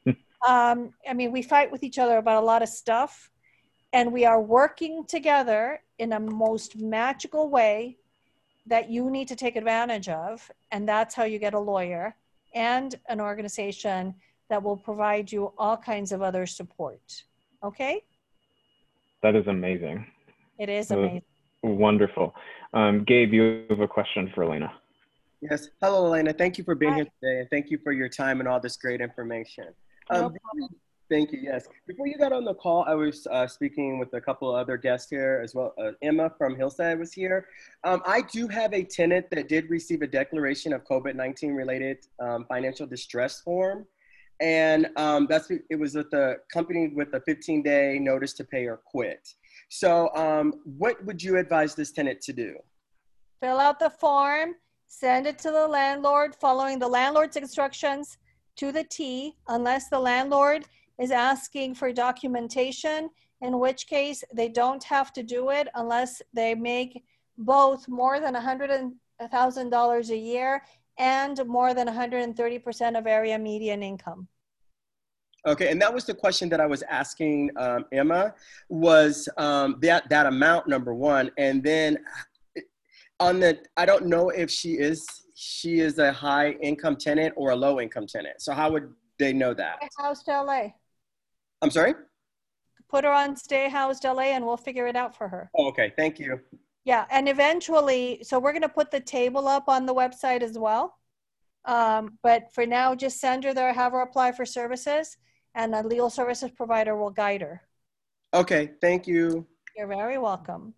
um, I mean, we fight with each other about a lot of stuff, and we are working together in a most magical way that you need to take advantage of. And that's how you get a lawyer and an organization that will provide you all kinds of other support. Okay? That is amazing. It is That was amazing. wonderful. Um, Gabe, you have a question for Elena. Yes. Hello, Elena. Thank you for being Hi. here today, and thank you for your time and all this great information. No Um, thank you. Yes. Before you got on the call, I was uh, speaking with a couple of other guests here as well. Uh, Emma from Hillside was here. Um, I do have a tenant that did receive a declaration of COVID nineteen related um, financial distress form. And um, that's it was with the company with a fifteen day notice to pay or quit. So um, what would you advise this tenant to do? Fill out the form, send it to the landlord, following the landlord's instructions to the T, unless the landlord is asking for documentation, in which case they don't have to do it unless they make both more than one hundred thousand dollars a year and more than one hundred thirty percent of area median income. Okay, and that was the question that I was asking um, Emma, was um, that, that amount, number one, and then on the, I don't know if she is, she is a high income tenant or a low income tenant. So how would they know that? Stay housed L A. I'm sorry? Put her on stay housed L A and we'll figure it out for her. Oh, okay, thank you. Yeah, and eventually, so we're gonna put the table up on the website as well. Um, but for now, just send her there, have her apply for services, and a legal services provider will guide her. Okay, thank you. You're very welcome.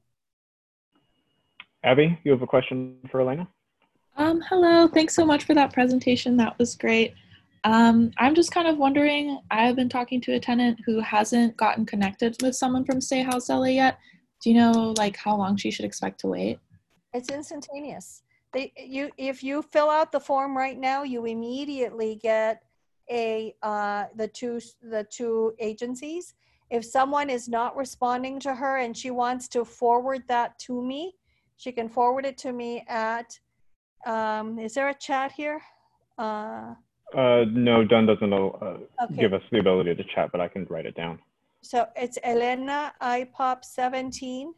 Abby, you have a question for Elena? Um, hello, thanks so much for that presentation. That was great. Um, I'm just kind of wondering, I've been talking to a tenant who hasn't gotten connected with someone from Stay Housed L A yet. Do you know like how long she should expect to wait? It's instantaneous. They, you, if you fill out the form right now, you immediately get a uh, the two the two agencies. If someone is not responding to her and she wants to forward that to me, she can forward it to me at. Um, is there a chat here? Uh, Uh, no, Dunn doesn't uh, Okay. give us the ability to chat, but I can write it down. so it's Elena I pop seventeen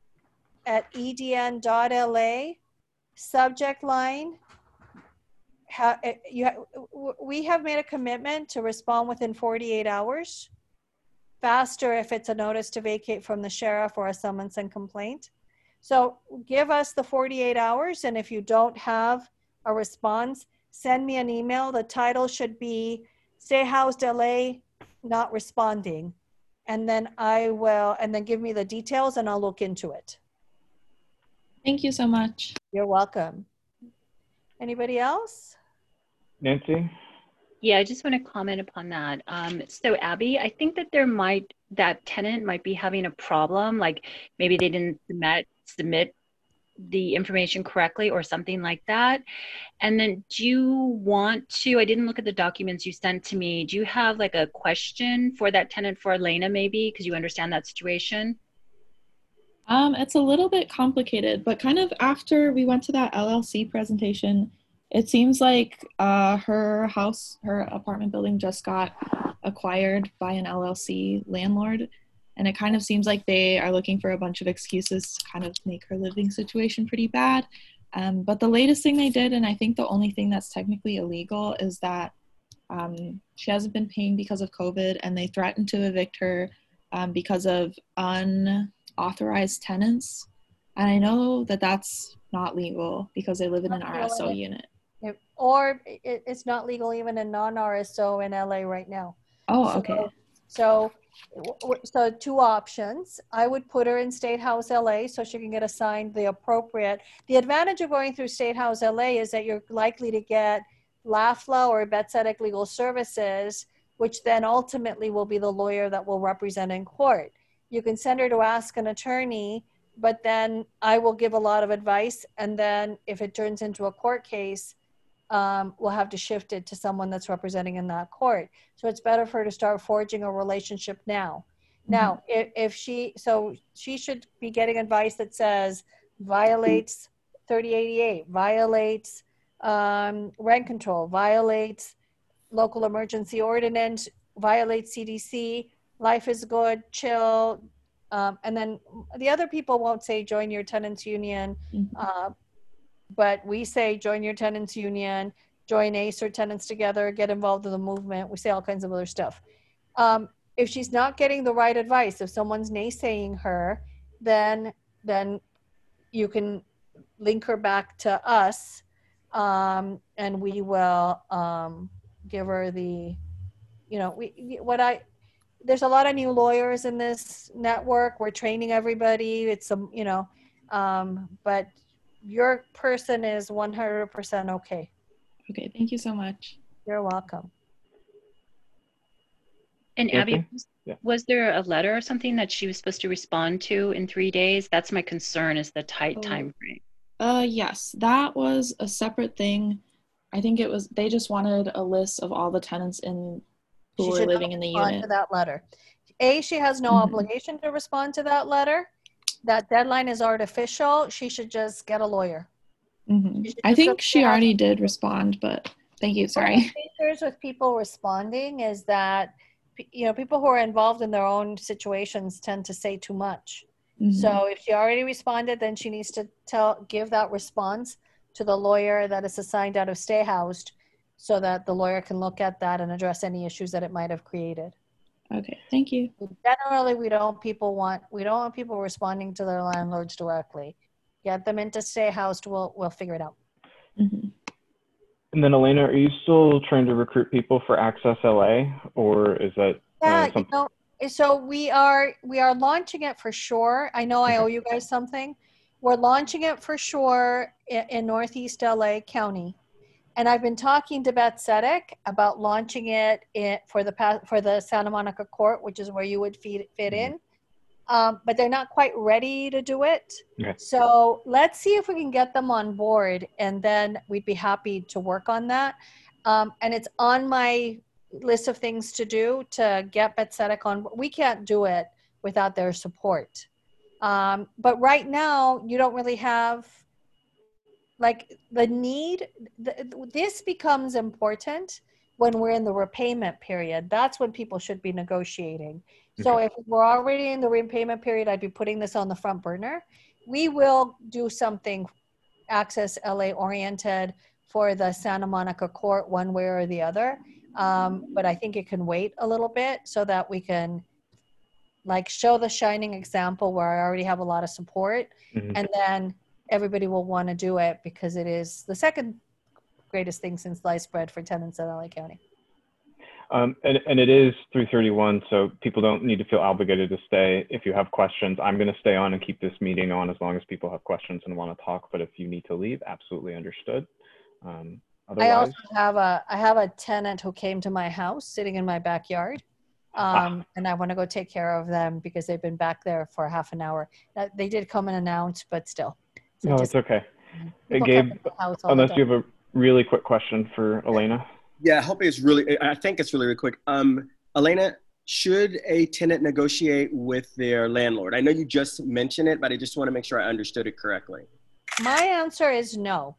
at E D N dot L A. Subject line. How, you, we have made a commitment to respond within forty-eight hours. Faster if it's a notice to vacate from the sheriff or a summons and complaint. So give us the forty-eight hours, and if you don't have a response, send me an email. The title should be Stay Housed L A not responding. And then I will, and then give me the details and I'll look into it. Thank you so much. You're welcome. Anybody else? Nancy? Yeah, I just want to comment upon that. Um, so Abby, I think that there might, that tenant might be having a problem, like maybe they didn't submit, submit the information correctly or something like that. And then do you want to, I didn't look at the documents you sent to me, do you have like a question for that tenant for Elena maybe, because you understand that situation? Um, it's a little bit complicated, but kind of after we went to that L L C presentation, it seems like uh, her house, her apartment building just got acquired by an L L C landlord. And it kind of seems like they are looking for a bunch of excuses to kind of make her living situation pretty bad. Um, but the latest thing they did, and I think the only thing that's technically illegal, is that um, she hasn't been paying because of COVID, and they threatened to evict her um, because of unauthorized tenants. And I know that that's not legal because they live in an R S O unit. If, or it, it's not legal even in non-R S O in L A right now. Oh, So- okay. So, w- so two options. I would put her in State House L A so she can get assigned the appropriate. The advantage of going through State House L A is that you're likely to get LAFLA or Betzedek Legal Services, which then ultimately will be the lawyer that will represent in court. You can send her to ask an attorney, but then I will give a lot of advice. And then if it turns into a court case, um, we'll have to shift it to someone that's representing in that court. So it's better for her to start forging a relationship now. Mm-hmm. Now, if, if she, so she should be getting advice that says violates thirty eighty-eight, violates um, rent control, violates local emergency ordinance, violates C D C, life is good, chill. Um, and then the other people won't say join your tenants union, Mhm. uh, but we say join your tenants union, join ACE or Tenants Together, get involved in the movement. We say all kinds of other stuff. Um, if she's not getting the right advice, if someone's naysaying her, then then you can link her back to us, um, and we will um, give her the, you know, we what I. There's a lot of new lawyers in this network. We're training everybody. It's a, you know, um, but your person is one hundred percent okay. Okay, thank you so much. You're welcome. And Abby, Nancy? was, Yeah. was there a letter or something that she was supposed to respond to in three days? That's my concern, is the tight Oh. time frame. Uh, yes, that was a separate thing. I think it was, they just wanted a list of all the tenants in who She were should living in the respond unit. to that letter. A, she has no Mhm. obligation to respond to that letter. That deadline is artificial. She should just get a lawyer. Mhm. You should I just go think to she the house. already did respond, but thank you, One of sorry. the dangers with people responding is that, you know, people who are involved in their own situations tend to say too much. Mhm. So if she already responded, then she needs to tell, give that response to the lawyer that is assigned out of stay housed, so that the lawyer can look at that and address any issues that it might have created. Okay, thank you. Generally, we don't people want we don't want people responding to their landlords directly. Get them into stay housed. We'll we'll figure it out. Mhm. And then Elena, are you still trying to recruit people for Access L A, or is that Yeah, uh, you something? know, so we are we are launching it for sure. I know I Okay. owe you guys something. We're launching it for sure in, in Northeast L A County, and I've been talking to Beth Sedek about launching it in, for the pa- for the Santa Monica Court, which is where you would feed, fit Mhm. in. Um, but they're not quite ready to do it. Okay. So let's see if we can get them on board, and then we'd be happy to work on that. Um, and it's on my list of things to do to get Bethsedec on. We can't do it without their support. Um, but right now, you don't really have, like, the need. Th- this becomes important when we're in the repayment period. That's when people should be negotiating. So Okay. if we're already in the repayment period, I'd be putting this on the front burner. We will do something Access L A oriented for the Santa Monica Court one way or the other. Um, but I think it can wait a little bit so that we can, like, show the shining example where I already have a lot of support, Mhm. and then everybody will want to do it because it is the second greatest thing since sliced bread for tenants in L A County. Um, and, and it is three thirty-one, so people don't need to feel obligated to stay. If you have questions, I'm going to stay on and keep this meeting on as long as people have questions and want to talk. But if you need to leave, absolutely understood. Um, I otherwise, also have a I have a tenant who came to my house sitting in my backyard, um, and I want to go take care of them because they've been back there for half an hour. Uh, they did come and announce, but still. So no, just, it's okay. Hey, people Gabe, come to my house all the unless time. you have a really quick question for Elena. Yeah, I hope it's really, I think it's really, really quick. Um, Elena, should a tenant negotiate with their landlord? I know you just mentioned it, but I just want to make sure I understood it correctly. My answer is no.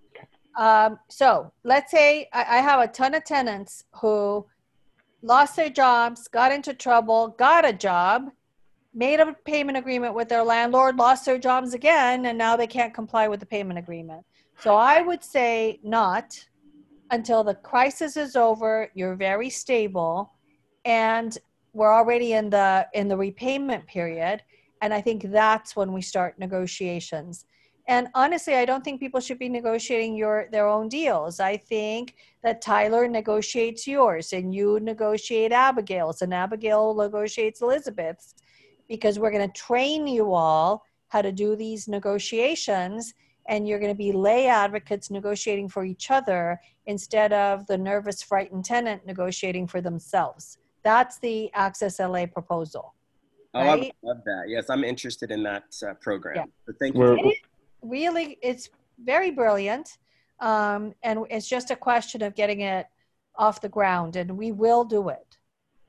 Um, so let's say I, I have a ton of tenants who lost their jobs, got into trouble, got a job, made a payment agreement with their landlord, lost their jobs again, and now they can't comply with the payment agreement. So I would say not until the crisis is over, you're very stable, and we're already in the in the repayment period. And I think that's when we start negotiations. And honestly, I don't think people should be negotiating your their own deals. I think that Tyler negotiates yours, and you negotiate Abigail's, and Abigail negotiates Elizabeth's, because we're going to train you all how to do these negotiations, and you're going to be lay advocates negotiating for each other instead of the nervous, frightened tenant negotiating for themselves. That's the Access L A proposal. Oh, I Right? would love that. Yes, I'm interested in that uh, program. Yeah. So thank you. We're, For- Really, it's very brilliant. Um, and it's just a question of getting it off the ground, and we will do it.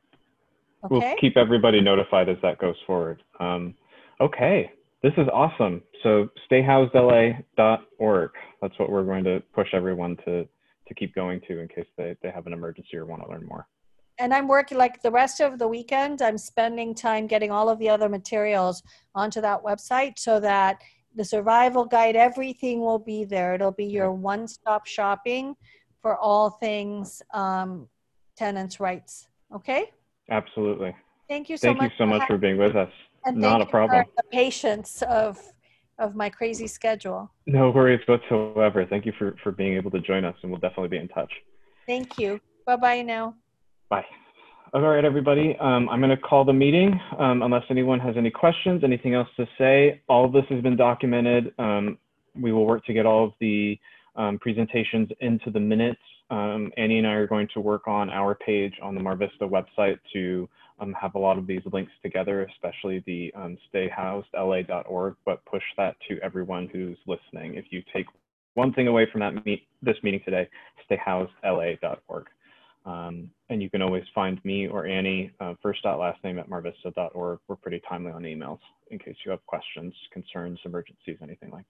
We'll Okay? keep everybody notified as that goes forward. Um, okay, this is awesome. So stay housed L A dot org. That's what we're going to push everyone to, to keep going to in case they, they have an emergency or want to learn more. and I'm working like the rest of the weekend. I'm spending time getting all of the other materials onto that website so that the survival guide, everything will be there. It'll be your one-stop shopping for all things um, tenants' rights. Okay? Absolutely. Thank you so Thank much. you so much for being with us. And Not a thank you problem. for the patience of of my crazy schedule. No worries whatsoever. Thank you for, for being able to join us, and we'll definitely be in touch. Thank you. Bye-bye now. Bye. All right, everybody. Um, I'm going to call the meeting um, unless anyone has any questions, anything else to say. All of this has been documented. Um, we will work to get all of the um, presentations into the minutes. Um, Annie and I are going to work on our page on the Mar Vista website to um, have a lot of these links together, especially the um, stay housed L A dot org, but push that to everyone who's listening. If you take one thing away from that meet, this meeting today, stay housed L A dot org. Um, and you can always find me or Annie, uh, first dot last name at mar vista dot org. We're pretty timely on emails in case you have questions, concerns, emergencies, anything like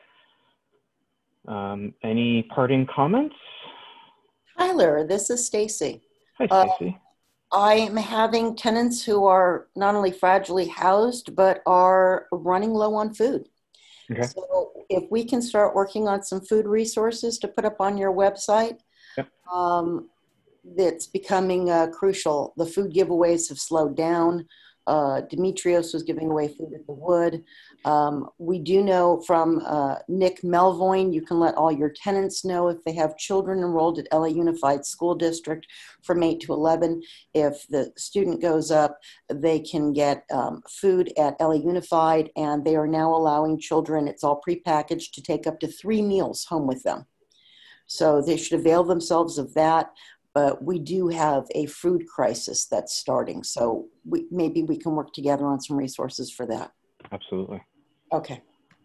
that. Um, any parting comments? Tyler, this is Stacy. Hi, Stacy. Uh, I am having tenants who are not only fragilely housed, but are running low on food. Okay. So if we can start working on some food resources to put up on your website, yep. um, that's becoming uh, crucial. The food giveaways have slowed down. Uh, Demetrios was giving away food at the Wood. Um, we do know from uh, Nick Melvoin, you can let all your tenants know if they have children enrolled at L A Unified School District from eight to eleven. If the student goes up, they can get um, food at L A Unified, and they are now allowing children, it's all prepackaged, to take up to three meals home with them. So they should avail themselves of that. But we do have a food crisis that's starting. So we, maybe we can work together on some resources for that. Absolutely. Okay.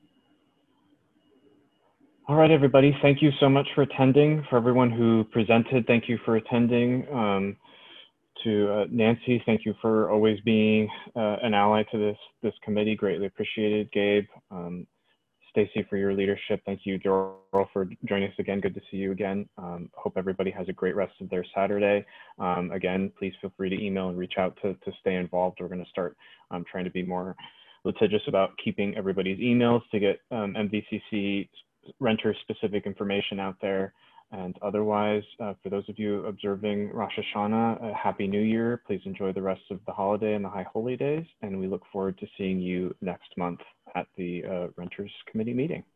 All right, everybody. Thank you so much for attending. For everyone who presented, thank you for attending. Um, to uh, Nancy, thank you for always being uh, an ally to this, this committee. Greatly appreciated. Gabe, um, Stacy, for your leadership. Thank you, Doral, for joining us again. Good to see you again. Um, hope everybody has a great rest of their Saturday. Um, again, please feel free to email and reach out to, to stay involved. We're going to start um, trying to be more litigious about keeping everybody's emails to get um, M V C C renter specific information out there. And otherwise, uh, for those of you observing Rosh Hashanah, a Happy New Year. Please enjoy the rest of the holiday and the High Holy Days. And we look forward to seeing you next month at the uh, Renters Committee meeting.